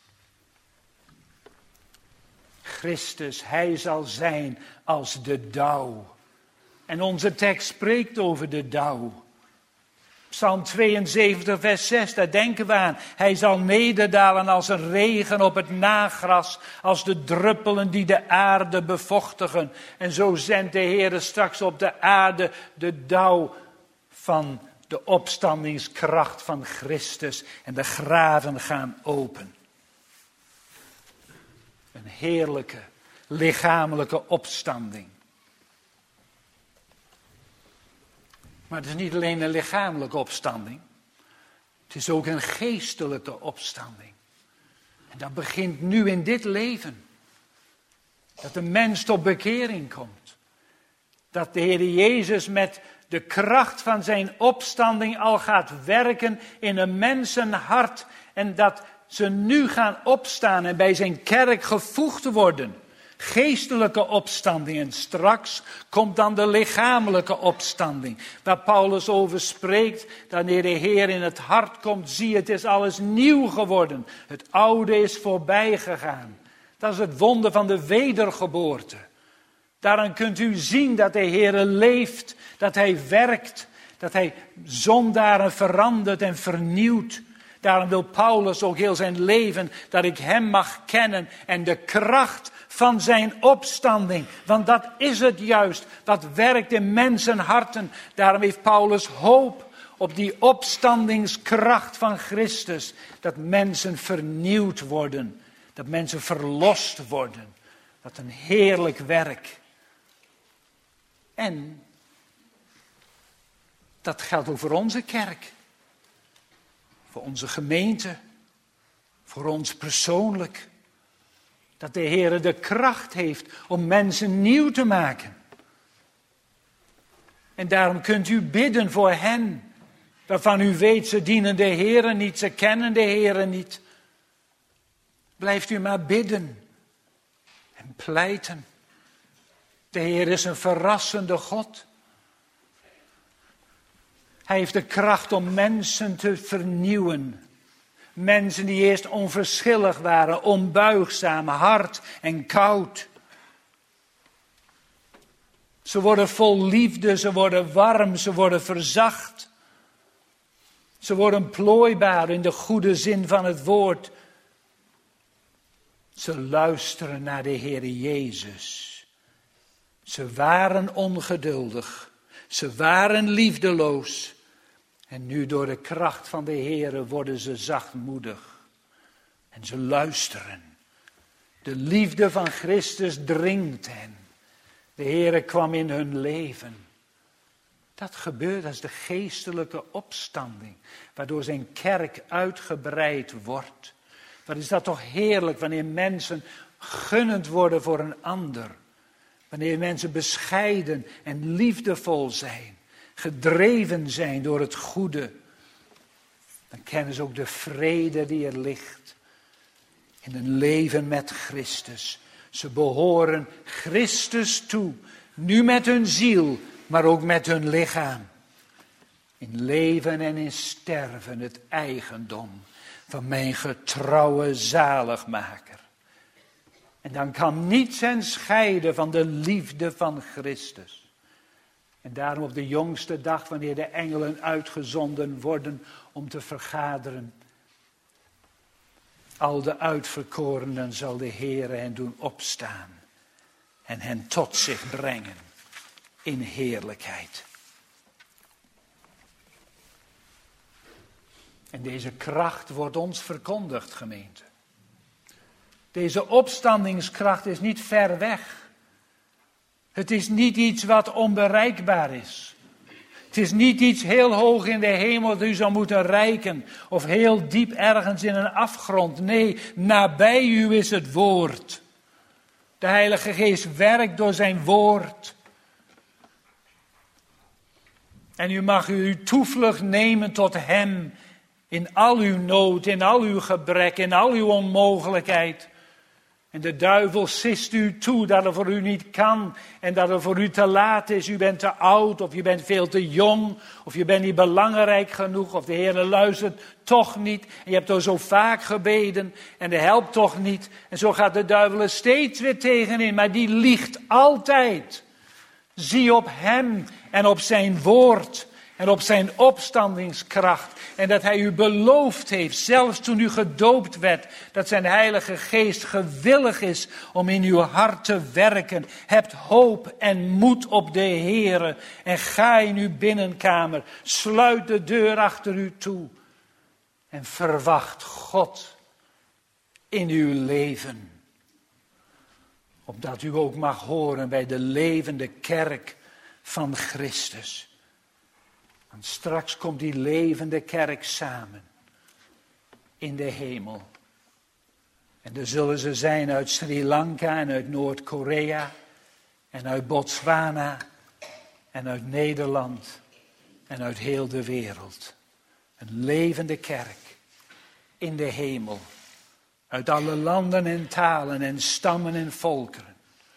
Christus, hij zal zijn als de dauw. En onze tekst spreekt over de dauw. Psalm tweeënzeventig vers zes, daar denken we aan. Hij zal nederdalen als een regen op het nagras, als de druppelen die de aarde bevochtigen. En zo zendt de Heer straks op de aarde de dauw van de opstandingskracht van Christus. En de graven gaan open. Een heerlijke, lichamelijke opstanding. Maar het is niet alleen een lichamelijke opstanding. Het is ook een geestelijke opstanding. En dat begint nu in dit leven. Dat de mens tot bekering komt. Dat de Heer Jezus met de kracht van zijn opstanding al gaat werken in een mensenhart. En dat ze nu gaan opstaan en bij zijn kerk gevoegd worden. Geestelijke opstanding. En straks komt dan de lichamelijke opstanding. Waar Paulus over spreekt. Dat wanneer de Heer in het hart komt. Zie, het is alles nieuw geworden. Het oude is voorbij gegaan. Dat is het wonder van de wedergeboorte. Daaraan kunt u zien dat de Heer leeft. Dat hij werkt. Dat hij zondaren verandert en vernieuwt. Daarom wil Paulus ook heel zijn leven dat ik hem mag kennen en de kracht van zijn opstanding. Want dat is het juist, dat werkt in mensenharten. Daarom heeft Paulus hoop op die opstandingskracht van Christus. Dat mensen vernieuwd worden, dat mensen verlost worden. Dat een heerlijk werk. En dat geldt ook voor onze kerk. Voor onze gemeente, voor ons persoonlijk. Dat de Heer de kracht heeft om mensen nieuw te maken. En daarom kunt u bidden voor hen, waarvan u weet ze dienen de Heer niet, ze kennen de Heer niet. Blijft u maar bidden en pleiten. De Heer is een verrassende God. Hij heeft de kracht om mensen te vernieuwen. Mensen die eerst onverschillig waren, onbuigzaam, hard en koud. Ze worden vol liefde, ze worden warm, ze worden verzacht. Ze worden plooibaar in de goede zin van het woord. Ze luisteren naar de Heer Jezus. Ze waren ongeduldig, ze waren liefdeloos. En nu door de kracht van de Heere worden ze zachtmoedig. En ze luisteren. De liefde van Christus dringt hen. De Heere kwam in hun leven. Dat gebeurt als de geestelijke opstanding. Waardoor zijn kerk uitgebreid wordt. Wat is dat toch heerlijk wanneer mensen gunnend worden voor een ander. Wanneer mensen bescheiden en liefdevol zijn. Gedreven zijn door het goede. Dan kennen ze ook de vrede die er ligt. In een leven met Christus. Ze behoren Christus toe. Nu met hun ziel, maar ook met hun lichaam. In leven en in sterven het eigendom van mijn getrouwe zaligmaker. En dan kan niets hen scheiden van de liefde van Christus. En daarom op de jongste dag, wanneer de engelen uitgezonden worden om te vergaderen. Al de uitverkorenen zal de Heere hen doen opstaan. En hen tot zich brengen in heerlijkheid. En deze kracht wordt ons verkondigd, gemeente. Deze opstandingskracht is niet ver weg. Het is niet iets wat onbereikbaar is. Het is niet iets heel hoog in de hemel dat u zou moeten reiken. Of heel diep ergens in een afgrond. Nee, nabij u is het woord. De Heilige Geest werkt door zijn woord. En u mag uw toevlucht nemen tot hem In al uw nood, in al uw gebrek, in al uw onmogelijkheid. En de duivel sist u toe dat het voor u niet kan en dat het voor u te laat is. U bent te oud of je bent veel te jong of je bent niet belangrijk genoeg of de Heer luistert toch niet. En je hebt er zo vaak gebeden en dat helpt toch niet. En zo gaat de duivel er steeds weer tegenin, maar die liegt altijd. Zie op hem en op zijn woord en op zijn opstandingskracht. En dat hij u beloofd heeft, zelfs toen u gedoopt werd, dat zijn Heilige Geest gewillig is om in uw hart te werken. Hebt hoop en moed op de Heere en ga in uw binnenkamer. Sluit de deur achter u toe en verwacht God in uw leven. Opdat u ook mag horen bij de levende kerk van Christus. Want straks komt die levende kerk samen in de hemel. En er zullen ze zijn uit Sri Lanka en uit Noord-Korea en uit Botswana en uit Nederland en uit heel de wereld. Een levende kerk in de hemel. Uit alle landen en talen en stammen en volkeren.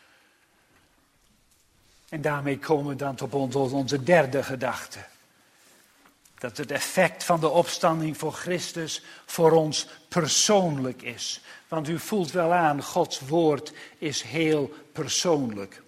En daarmee komen we dan tot onze derde gedachte. Dat het effect van de opstanding voor Christus voor ons persoonlijk is. Want u voelt wel aan, Gods woord is heel persoonlijk.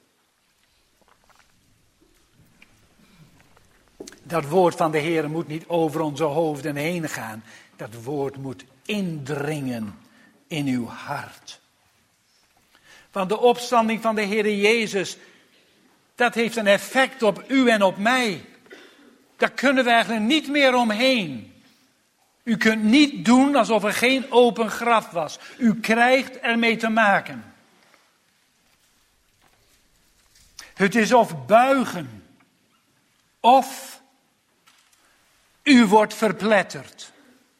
Dat woord van de Heer moet niet over onze hoofden heen gaan. Dat woord moet indringen in uw hart. Want de opstanding van de Heer Jezus, dat heeft een effect op u en op mij. Daar kunnen we eigenlijk niet meer omheen. U kunt niet doen alsof er geen open graf was. U krijgt ermee te maken. Het is of buigen, of u wordt verpletterd.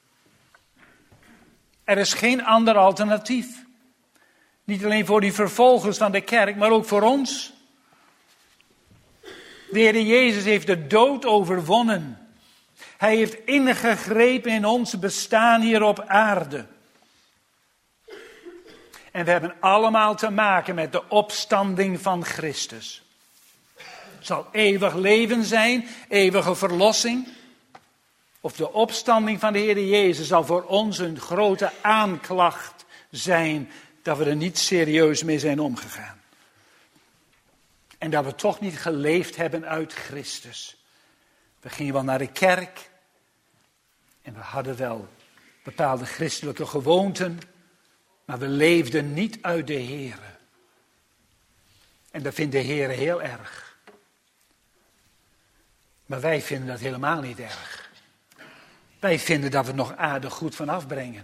Er is geen ander alternatief. Niet alleen voor die vervolgers van de kerk, maar ook voor ons. De Heer Jezus heeft de dood overwonnen. Hij heeft ingegrepen in ons bestaan hier op aarde. En we hebben allemaal te maken met de opstanding van Christus. Het zal eeuwig leven zijn, eeuwige verlossing. Of de opstanding van de Heer Jezus zal voor ons een grote aanklacht zijn dat we er niet serieus mee zijn omgegaan. En dat we toch niet geleefd hebben uit Christus. We gingen wel naar de kerk. En we hadden wel bepaalde christelijke gewoonten. Maar we leefden niet uit de Heere. En dat vindt de Heere heel erg. Maar wij vinden dat helemaal niet erg. Wij vinden dat we nog aardig goed van afbrengen.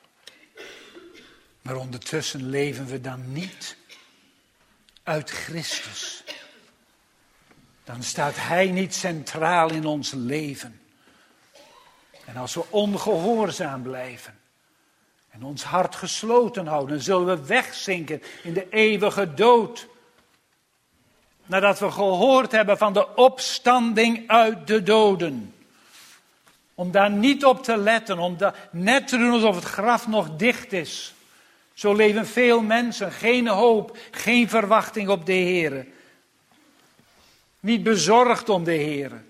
Maar ondertussen leven we dan niet uit Christus. Dan staat Hij niet centraal in ons leven. En als we ongehoorzaam blijven en ons hart gesloten houden, dan zullen we wegzinken in de eeuwige dood. Nadat we gehoord hebben van de opstanding uit de doden. Om daar niet op te letten, om daar net te doen alsof het graf nog dicht is. Zo leven veel mensen, geen hoop, geen verwachting op de Heere. Niet bezorgd om de Heere.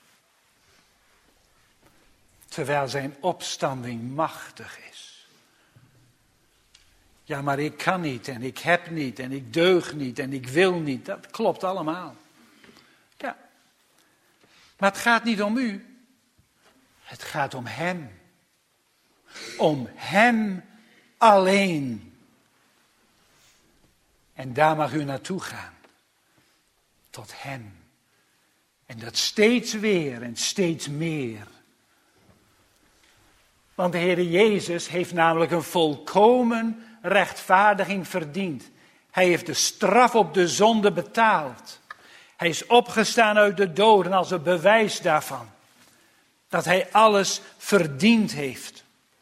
Terwijl zijn opstanding machtig is. Ja, maar ik kan niet en ik heb niet en ik deug niet en ik wil niet. Dat klopt allemaal. Ja. Maar het gaat niet om u. Het gaat om Hem. Om Hem alleen. En daar mag u naartoe gaan. Tot Hem. En dat steeds weer en steeds meer. Want de Heer Jezus heeft namelijk een volkomen rechtvaardiging verdiend. Hij heeft de straf op de zonde betaald. Hij is opgestaan uit de doden als een bewijs daarvan. Dat hij alles verdiend heeft.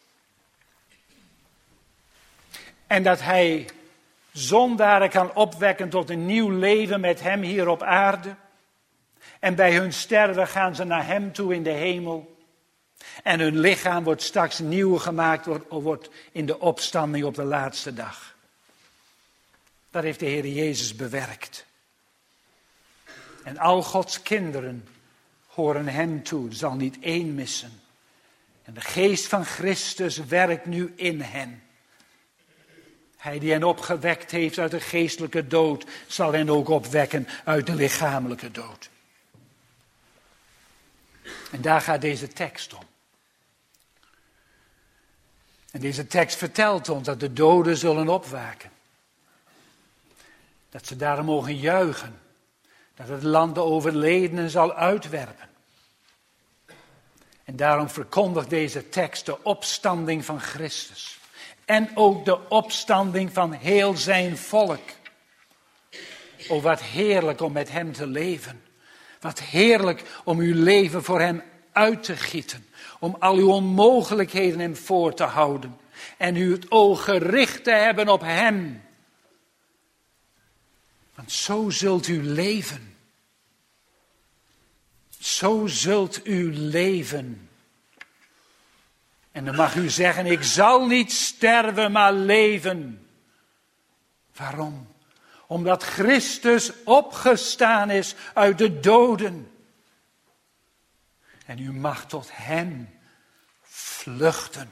En dat hij zondaren kan opwekken tot een nieuw leven met hem hier op aarde. En bij hun sterven gaan ze naar hem toe in de hemel. En hun lichaam wordt straks nieuw gemaakt, wordt in de opstanding op de laatste dag. Dat heeft de Heer Jezus bewerkt. En al Gods kinderen horen hem toe, er zal niet één missen. En de geest van Christus werkt nu in hen. Hij die hen opgewekt heeft uit de geestelijke dood, zal hen ook opwekken uit de lichamelijke dood. En daar gaat deze tekst om. En deze tekst vertelt ons dat de doden zullen opwaken. Dat ze daarom mogen juichen. Dat het land de overledenen zal uitwerpen. En daarom verkondigt deze tekst de opstanding van Christus. En ook de opstanding van heel zijn volk. O, wat heerlijk om met hem te leven. Wat heerlijk om uw leven voor hem uit te gieten. Om al uw onmogelijkheden hem voor te houden. En u het oog gericht te hebben op hem. Want zo zult u leven. Zo zult u leven. En dan mag u zeggen, ik zal niet sterven, maar leven. Waarom? Omdat Christus opgestaan is uit de doden. En u mag tot hem vluchten.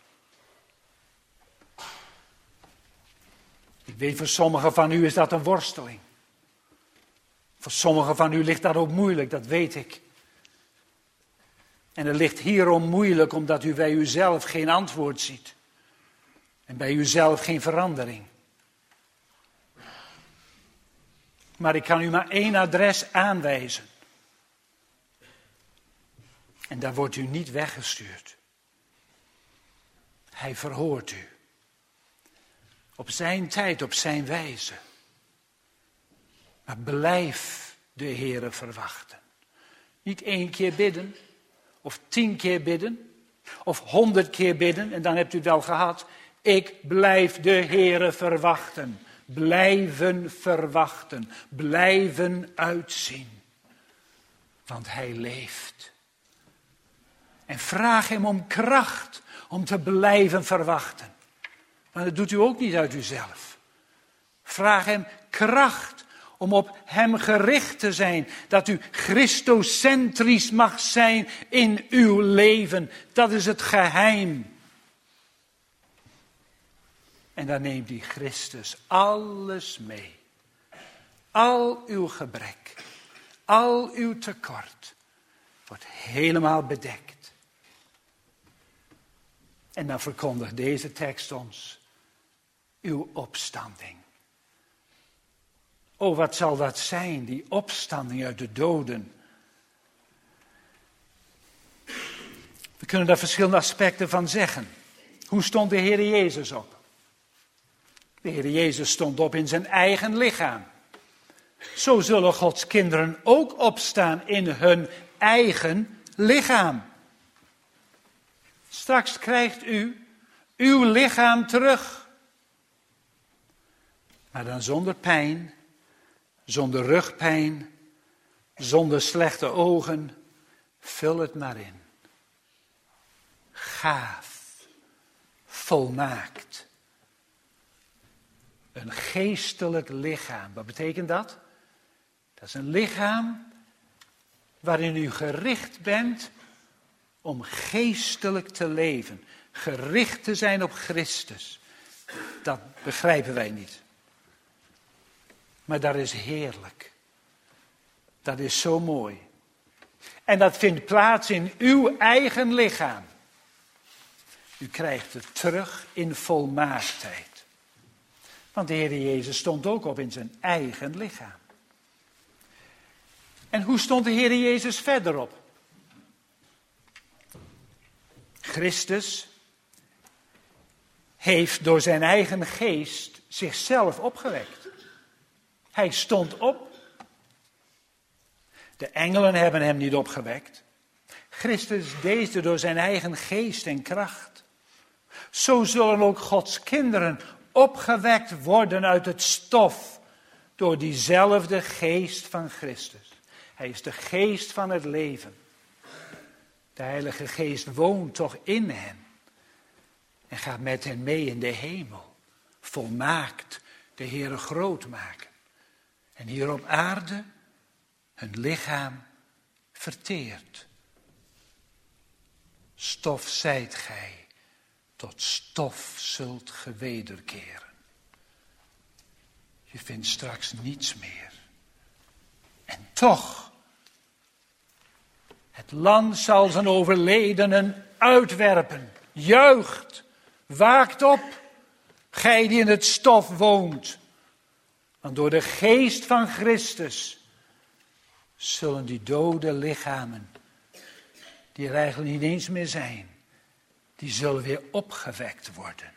Ik weet, voor sommigen van u is dat een worsteling. Voor sommigen van u ligt dat ook moeilijk, dat weet ik. En het ligt hierom moeilijk omdat u bij uzelf geen antwoord ziet. En bij uzelf geen verandering. Maar ik kan u maar één adres aanwijzen. En daar wordt u niet weggestuurd. Hij verhoort u. Op zijn tijd, op zijn wijze. Maar blijf de Heere verwachten. Niet één keer bidden. Of tien keer bidden. Of honderd keer bidden. En dan hebt u het wel gehad. Ik blijf de Heere verwachten. Blijven verwachten. Blijven uitzien. Want hij leeft. En vraag hem om kracht. Om te blijven verwachten. Maar dat doet u ook niet uit uzelf. Vraag hem kracht om op hem gericht te zijn. Dat u christocentrisch mag zijn in uw leven. Dat is het geheim. En dan neemt die Christus alles mee. Al uw gebrek. Al uw tekort. Wordt helemaal bedekt. En dan verkondigt deze tekst ons. Uw opstanding. Oh, wat zal dat zijn, die opstanding uit de doden. We kunnen daar verschillende aspecten van zeggen. Hoe stond de Heer Jezus op? De Heer Jezus stond op in zijn eigen lichaam. Zo zullen Gods kinderen ook opstaan in hun eigen lichaam. Straks krijgt u uw lichaam terug. Maar dan zonder pijn, zonder rugpijn, zonder slechte ogen. Vul het maar in. Gaaf, volmaakt. Een geestelijk lichaam. Wat betekent dat? Dat is een lichaam waarin u gericht bent om geestelijk te leven. Gericht te zijn op Christus. Dat begrijpen wij niet. Maar dat is heerlijk. Dat is zo mooi. En dat vindt plaats in uw eigen lichaam. U krijgt het terug in volmaaktheid. Want de Heer Jezus stond ook op in zijn eigen lichaam. En hoe stond de Heer Jezus verder op? Christus heeft door zijn eigen geest zichzelf opgewekt. Hij stond op. De engelen hebben hem niet opgewekt. Christus deed het door zijn eigen geest en kracht. Zo zullen ook Gods kinderen opgewekt worden uit het stof door diezelfde geest van Christus. Hij is de geest van het leven. De Heilige Geest woont toch in hen en gaat met hen mee in de hemel. Volmaakt de Heere groot maken. En hier op aarde hun lichaam verteert. Stof zijt gij, tot stof zult ge wederkeren. Je vindt straks niets meer. En toch, het land zal zijn overledenen uitwerpen. Juicht, waakt op, gij die in het stof woont. Want door de geest van Christus zullen die dode lichamen, die er eigenlijk niet eens meer zijn, die zullen weer opgewekt worden.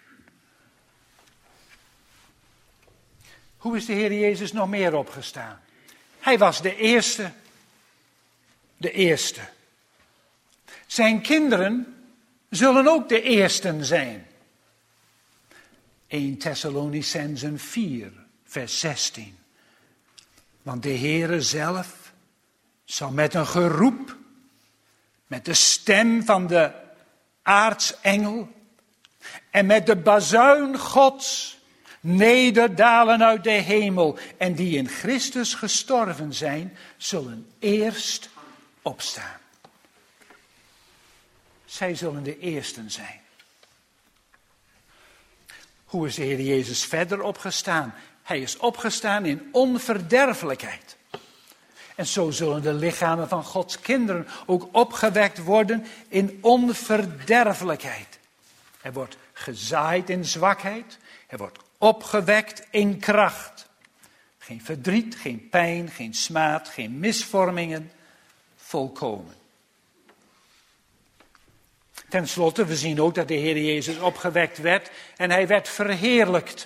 Hoe is de Heer Jezus nog meer opgestaan? Hij was de eerste. De eerste. Zijn kinderen zullen ook de eersten zijn. Eerste Thessalonicenzen vier, vers zestien. Want de Heere zelf zal met een geroep, met de stem van de aartsengel en met de bazuin Gods nederdalen uit de hemel. En die in Christus gestorven zijn, zullen eerst opstaan. Zij zullen de eersten zijn. Hoe is de Heer Jezus verder opgestaan? Hij is opgestaan in onverderfelijkheid. En zo zullen de lichamen van Gods kinderen ook opgewekt worden in onverderfelijkheid. Er wordt gezaaid in zwakheid. Er wordt opgewekt in kracht. Geen verdriet, geen pijn, geen smaad, geen misvormingen. Volkomen. Ten slotte, we zien ook dat de Heer Jezus opgewekt werd en hij werd verheerlijkt.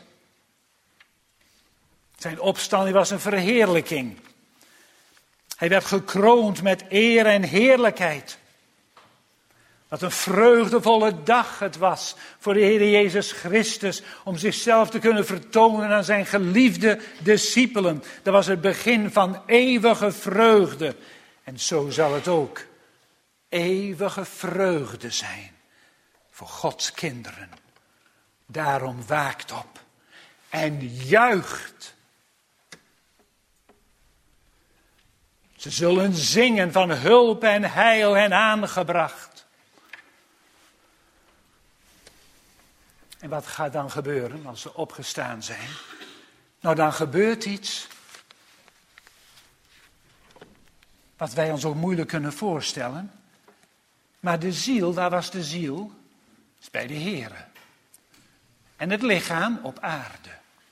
Zijn opstanding was een verheerlijking. Hij werd gekroond met eer en heerlijkheid. Wat een vreugdevolle dag het was voor de Heer Jezus Christus om zichzelf te kunnen vertonen aan zijn geliefde discipelen. Dat was het begin van eeuwige vreugde. En zo zal het ook eeuwige vreugde zijn voor Gods kinderen. Daarom waakt op en juicht. Ze zullen zingen van hulp en heil hen aangebracht. En wat gaat dan gebeuren als ze opgestaan zijn? Nou, dan gebeurt iets wat wij ons ook moeilijk kunnen voorstellen. Maar de ziel, waar was de ziel? Is bij de Heere. En het lichaam op aarde.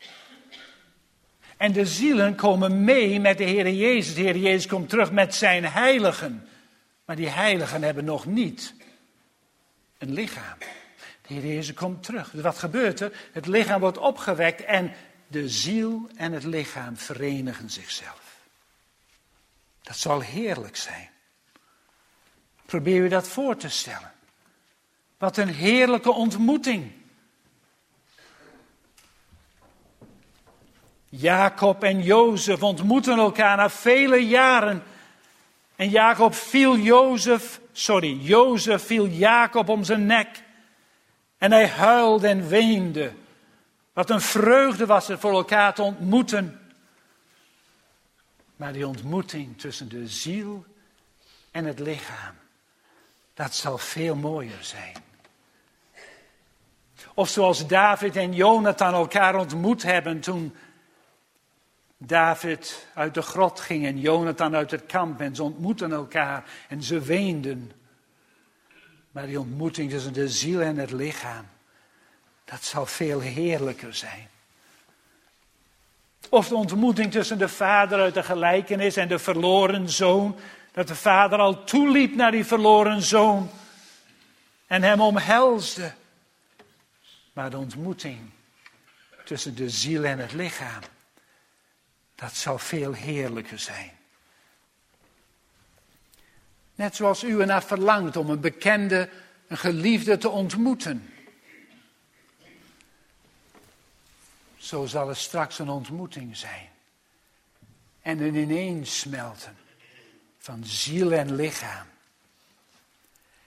En de zielen komen mee met de Heere Jezus. De Heere Jezus komt terug met zijn heiligen. Maar die heiligen hebben nog niet een lichaam. De Heere Jezus komt terug. Dus wat gebeurt er? Het lichaam wordt opgewekt en de ziel en het lichaam verenigen zichzelf. Dat zal heerlijk zijn. Probeer je dat voor te stellen. Wat een heerlijke ontmoeting. Jacob en Jozef ontmoeten elkaar na vele jaren. En Jacob viel Jozef, sorry, Jozef viel Jacob om zijn nek. En hij huilde en weende. Wat een vreugde was het voor elkaar te ontmoeten. Maar die ontmoeting tussen de ziel en het lichaam, dat zal veel mooier zijn. Of zoals David en Jonathan elkaar ontmoet hebben toen David uit de grot ging en Jonathan uit het kamp. En ze ontmoetten elkaar en ze weenden. Maar die ontmoeting tussen de ziel en het lichaam, dat zal veel heerlijker zijn. Of de ontmoeting tussen de vader uit de gelijkenis en de verloren zoon. Dat de vader al toeliep naar die verloren zoon en hem omhelsde. Maar de ontmoeting tussen de ziel en het lichaam, dat zal veel heerlijker zijn. Net zoals u ernaar verlangt om een bekende, een geliefde te ontmoeten. Zo zal er straks een ontmoeting zijn. En een ineensmelten van ziel en lichaam.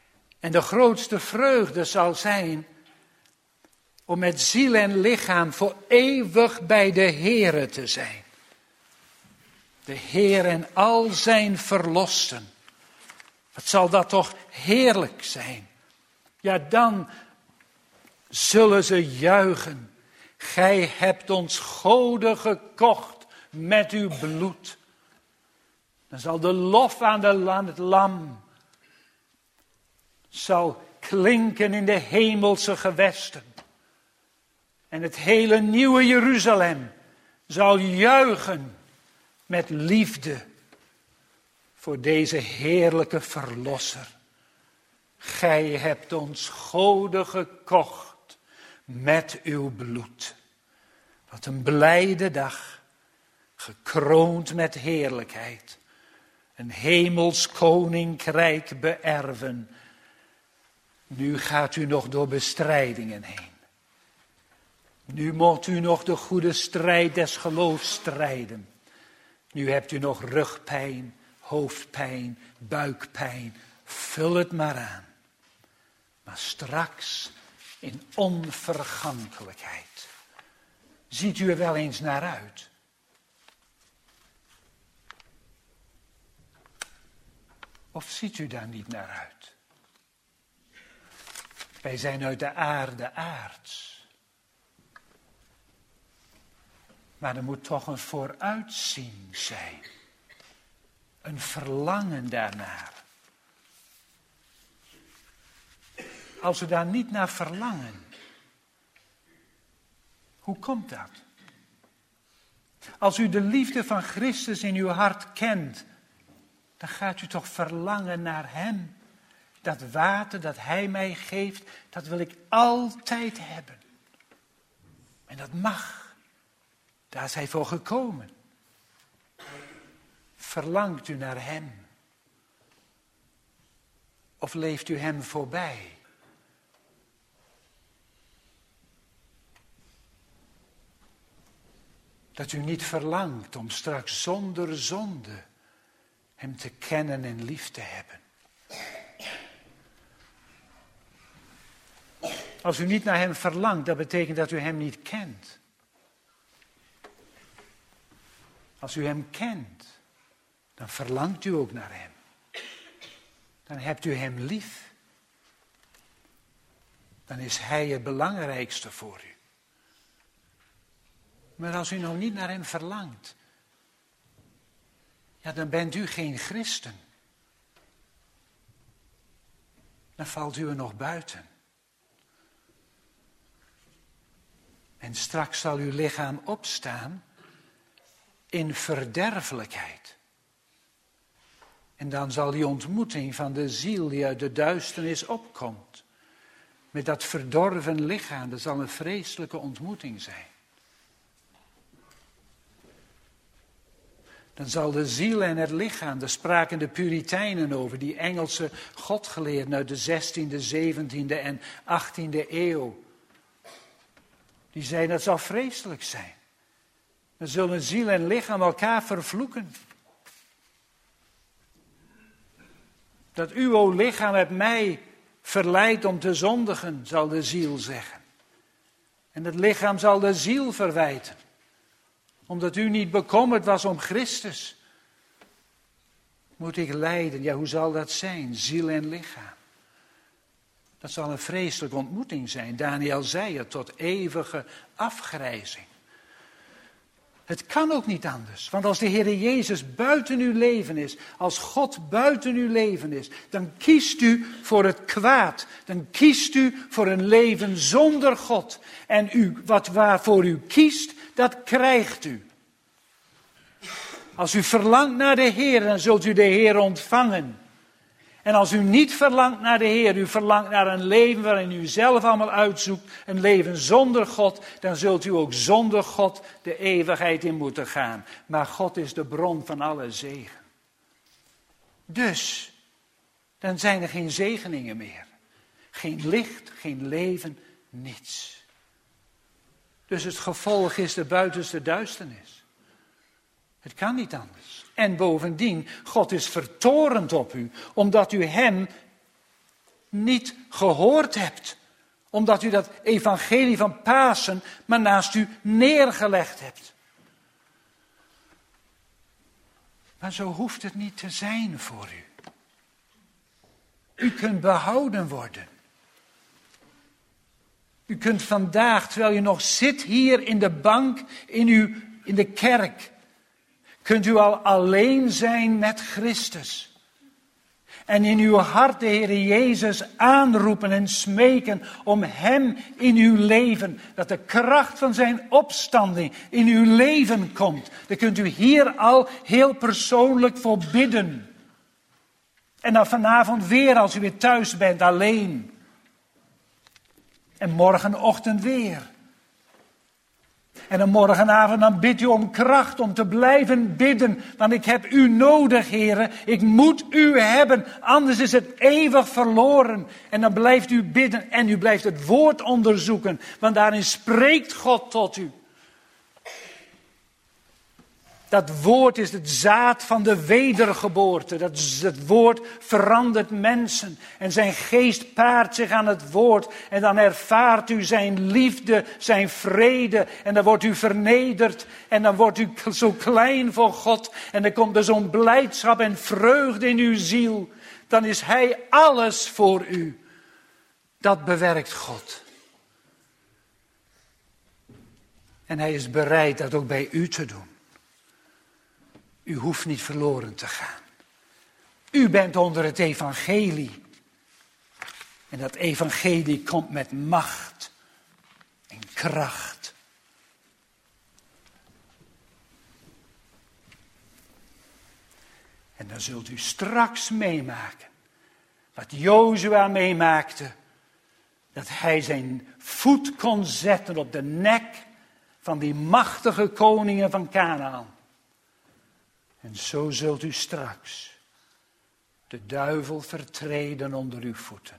En de grootste vreugde zal zijn om met ziel en lichaam voor eeuwig bij de Heere te zijn. De Heer en al zijn verlosten. Wat zal dat toch heerlijk zijn. Ja, dan zullen ze juichen. Gij hebt ons goden gekocht met uw bloed. Dan zal de lof aan, de, aan het lam zal klinken in de hemelse gewesten. En het hele nieuwe Jeruzalem zal juichen met liefde voor deze heerlijke verlosser. Gij hebt ons goden gekocht met uw bloed. Wat een blijde dag, gekroond met heerlijkheid. Een hemels koninkrijk beërven. Nu gaat u nog door bestrijdingen heen. Nu moet u nog de goede strijd des geloofs strijden. Nu hebt u nog rugpijn, hoofdpijn, buikpijn. Vul het maar aan. Maar straks in onvergankelijkheid. Ziet u er wel eens naar uit? Of ziet u daar niet naar uit? Wij zijn uit de aarde aards. Maar er moet toch een vooruitzien zijn. Een verlangen daarnaar. Als we daar niet naar verlangen, hoe komt dat? Als u de liefde van Christus in uw hart kent, dan gaat u toch verlangen naar Hem. Dat water dat Hij mij geeft, dat wil ik altijd hebben. En dat mag. Daar is Hij voor gekomen. Verlangt u naar Hem? Of leeft u Hem voorbij? Dat u niet verlangt om straks zonder zonde Hem te kennen en lief te hebben. Als u niet naar Hem verlangt, dat betekent dat u Hem niet kent. Als u Hem kent, dan verlangt u ook naar Hem. Dan hebt u Hem lief. Dan is Hij het belangrijkste voor u. Maar als u nog niet naar Hem verlangt, ja, dan bent u geen christen. Dan valt u er nog buiten. En straks zal uw lichaam opstaan in verderfelijkheid. En dan zal die ontmoeting van de ziel die uit de duisternis opkomt, met dat verdorven lichaam, dat zal een vreselijke ontmoeting zijn. Dan zal de ziel en het lichaam, daar spraken de Puritijnen over, die Engelse godgeleerden uit de zestiende, zeventiende en achttiende eeuw. Die zeiden dat zal vreselijk zijn. Dan zullen ziel en lichaam elkaar vervloeken. Dat uw lichaam het mij verleidt om te zondigen, zal de ziel zeggen. En het lichaam zal de ziel verwijten. Omdat u niet bekommerd was om Christus. Moet ik lijden? Ja, hoe zal dat zijn? Ziel en lichaam. Dat zal een vreselijke ontmoeting zijn. Daniel zei het, tot eeuwige afgrijzing. Het kan ook niet anders. Want als de Heer Jezus buiten uw leven is, als God buiten uw leven is, dan kiest u voor het kwaad. Dan kiest u voor een leven zonder God. En u, wat waarvoor u kiest, dat krijgt u. Als u verlangt naar de Heer, dan zult u de Heer ontvangen. En als u niet verlangt naar de Heer, u verlangt naar een leven waarin u zelf allemaal uitzoekt, een leven zonder God, dan zult u ook zonder God de eeuwigheid in moeten gaan. Maar God is de bron van alle zegen. Dus, dan zijn er geen zegeningen meer. Geen licht, geen leven, niets. Dus het gevolg is de buitenste duisternis. Het kan niet anders. En bovendien, God is vertorend op u, omdat u hem niet gehoord hebt. Omdat u dat evangelie van Pasen maar naast u neergelegd hebt. Maar zo hoeft het niet te zijn voor u. U kunt behouden worden. U kunt vandaag, terwijl u nog zit hier in de bank, in, uw, in de kerk, kunt u al alleen zijn met Christus. En in uw hart de Heer Jezus aanroepen en smeken om Hem in uw leven. Dat de kracht van zijn opstanding in uw leven komt. Daar kunt u hier al heel persoonlijk voor bidden. En dan vanavond weer als u weer thuis bent alleen. En morgenochtend weer. En dan morgenavond dan bidt u om kracht om te blijven bidden. Want ik heb u nodig, heren. Ik moet u hebben. Anders is het eeuwig verloren. En dan blijft u bidden. En u blijft het woord onderzoeken. Want daarin spreekt God tot u. Dat woord is het zaad van de wedergeboorte. Dat is het woord verandert mensen. En zijn geest paart zich aan het woord. En dan ervaart u zijn liefde, zijn vrede. En dan wordt u vernederd. En dan wordt u zo klein voor God. En dan komt er zo'n blijdschap en vreugde in uw ziel. Dan is hij alles voor u. Dat bewerkt God. En hij is bereid dat ook bij u te doen. U hoeft niet verloren te gaan. U bent onder het evangelie. En dat evangelie komt met macht en kracht. En dan zult u straks meemaken wat Jozua meemaakte. Dat hij zijn voet kon zetten op de nek van die machtige koningen van Kanaan. En zo zult u straks de duivel vertreden onder uw voeten.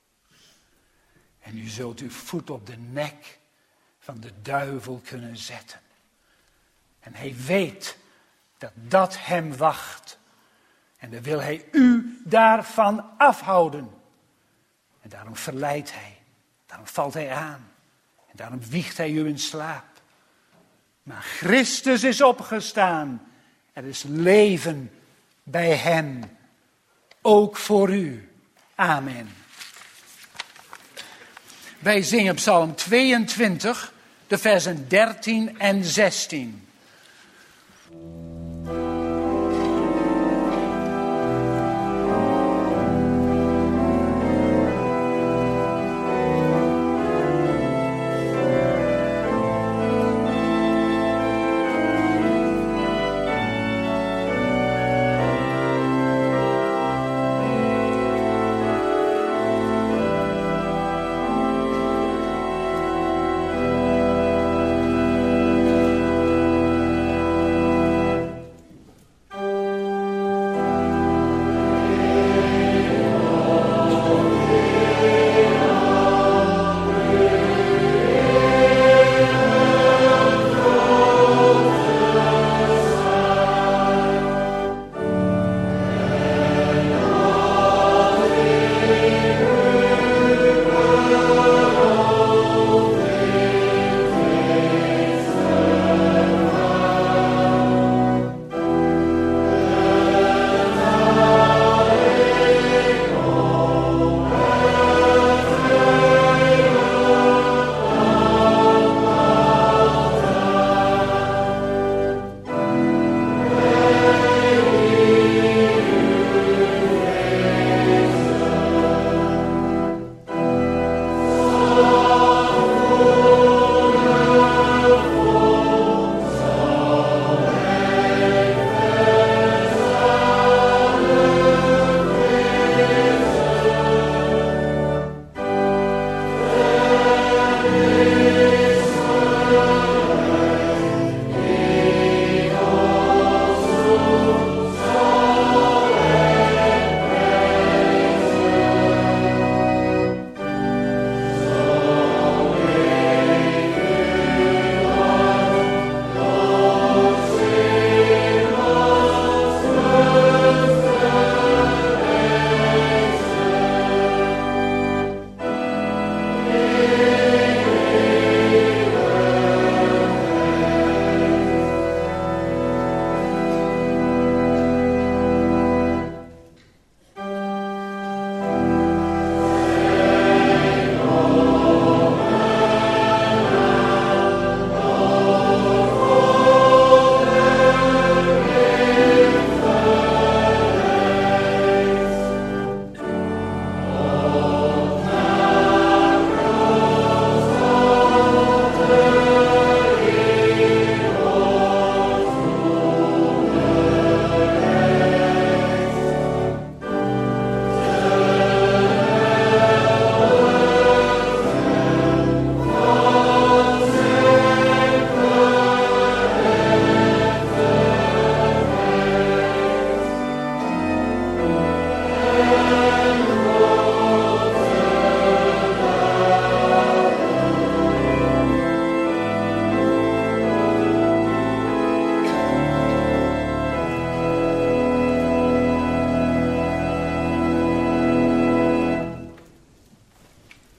En u zult uw voet op de nek van de duivel kunnen zetten. En hij weet dat dat hem wacht. En dan wil hij u daarvan afhouden. En daarom verleidt hij. Daarom valt hij aan. En daarom wiegt hij u in slaap. Maar Christus is opgestaan. Er is leven bij hem, ook voor u. Amen. Wij zingen Psalm tweeëntwintig, de versen dertien en zestien.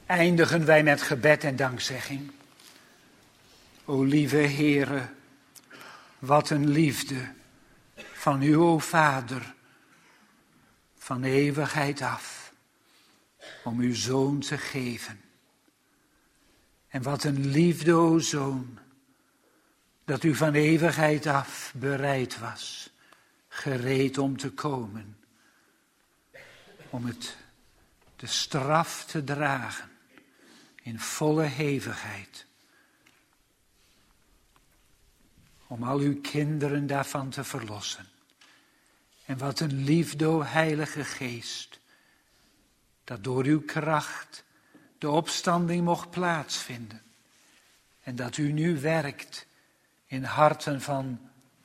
eindigen wij met gebed en dankzegging. O lieve Heere, wat een liefde van u, o Vader, van eeuwigheid af, om uw Zoon te geven. En wat een liefde, o Zoon, dat u van eeuwigheid af bereid was, gereed om te komen, om het, de straf te dragen in volle hevigheid, om al uw kinderen daarvan te verlossen. En wat een liefde, o Heilige Geest, dat door uw kracht de opstanding mocht plaatsvinden. En dat u nu werkt in harten van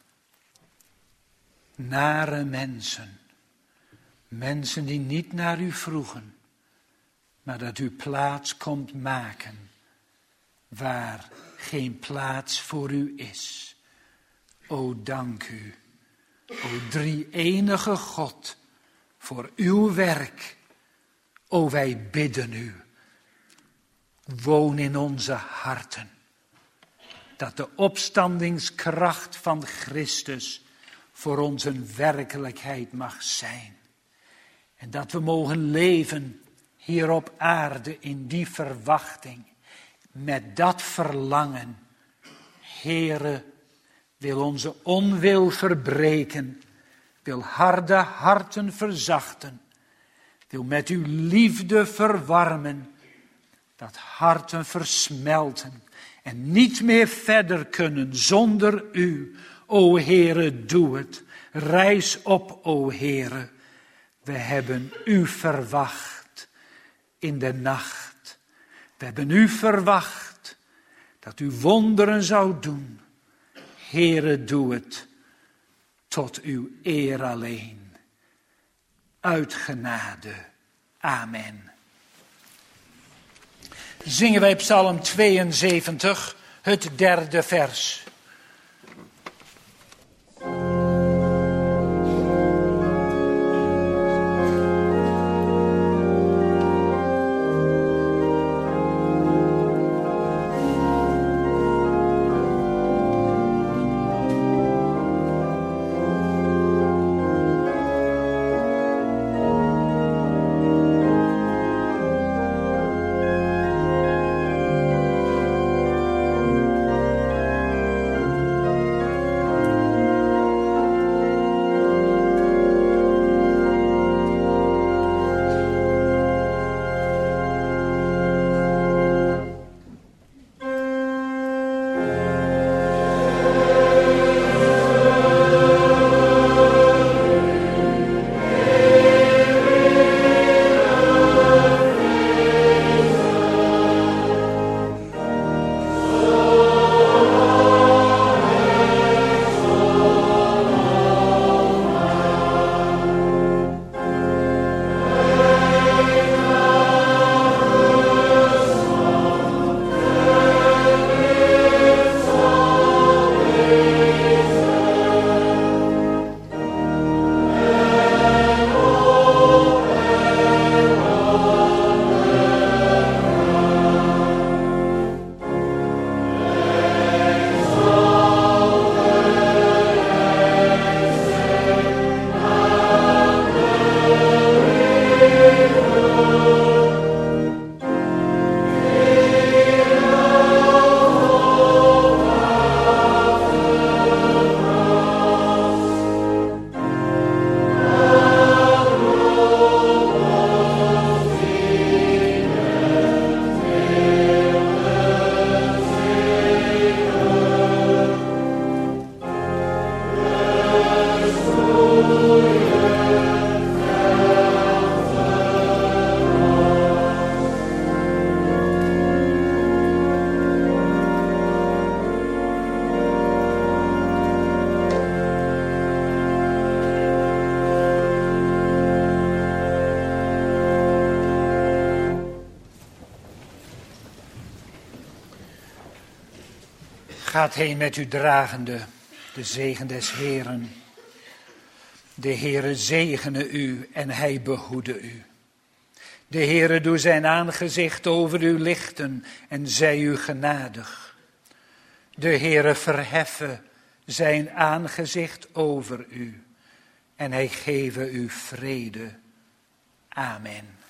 nare mensen. Mensen die niet naar u vroegen, maar dat u plaats komt maken waar geen plaats voor u is. O, dank u, o drie-enige God, voor uw werk. O, wij bidden u, woon in onze harten. Dat de opstandingskracht van Christus voor ons een werkelijkheid mag zijn. En dat we mogen leven hier op aarde in die verwachting. Met dat verlangen. Heere, wil onze onwil verbreken. Wil harde harten verzachten. Wil met uw liefde verwarmen. Dat harten versmelten. En niet meer verder kunnen zonder u. O Heere, doe het. Rijs op, o Heere. We hebben u verwacht in de nacht. We hebben u verwacht dat u wonderen zou doen. Heere, doe het tot uw eer alleen. Uit genade. Amen. Zingen wij Psalm tweeënzeventig, het derde vers. Gaat heen met u dragende de zegen des Heeren. De Heere zegene u en hij behoede u. De Heere doe zijn aangezicht over u lichten en zij u genadig. De Heere verheffe zijn aangezicht over u en hij geve u vrede. Amen.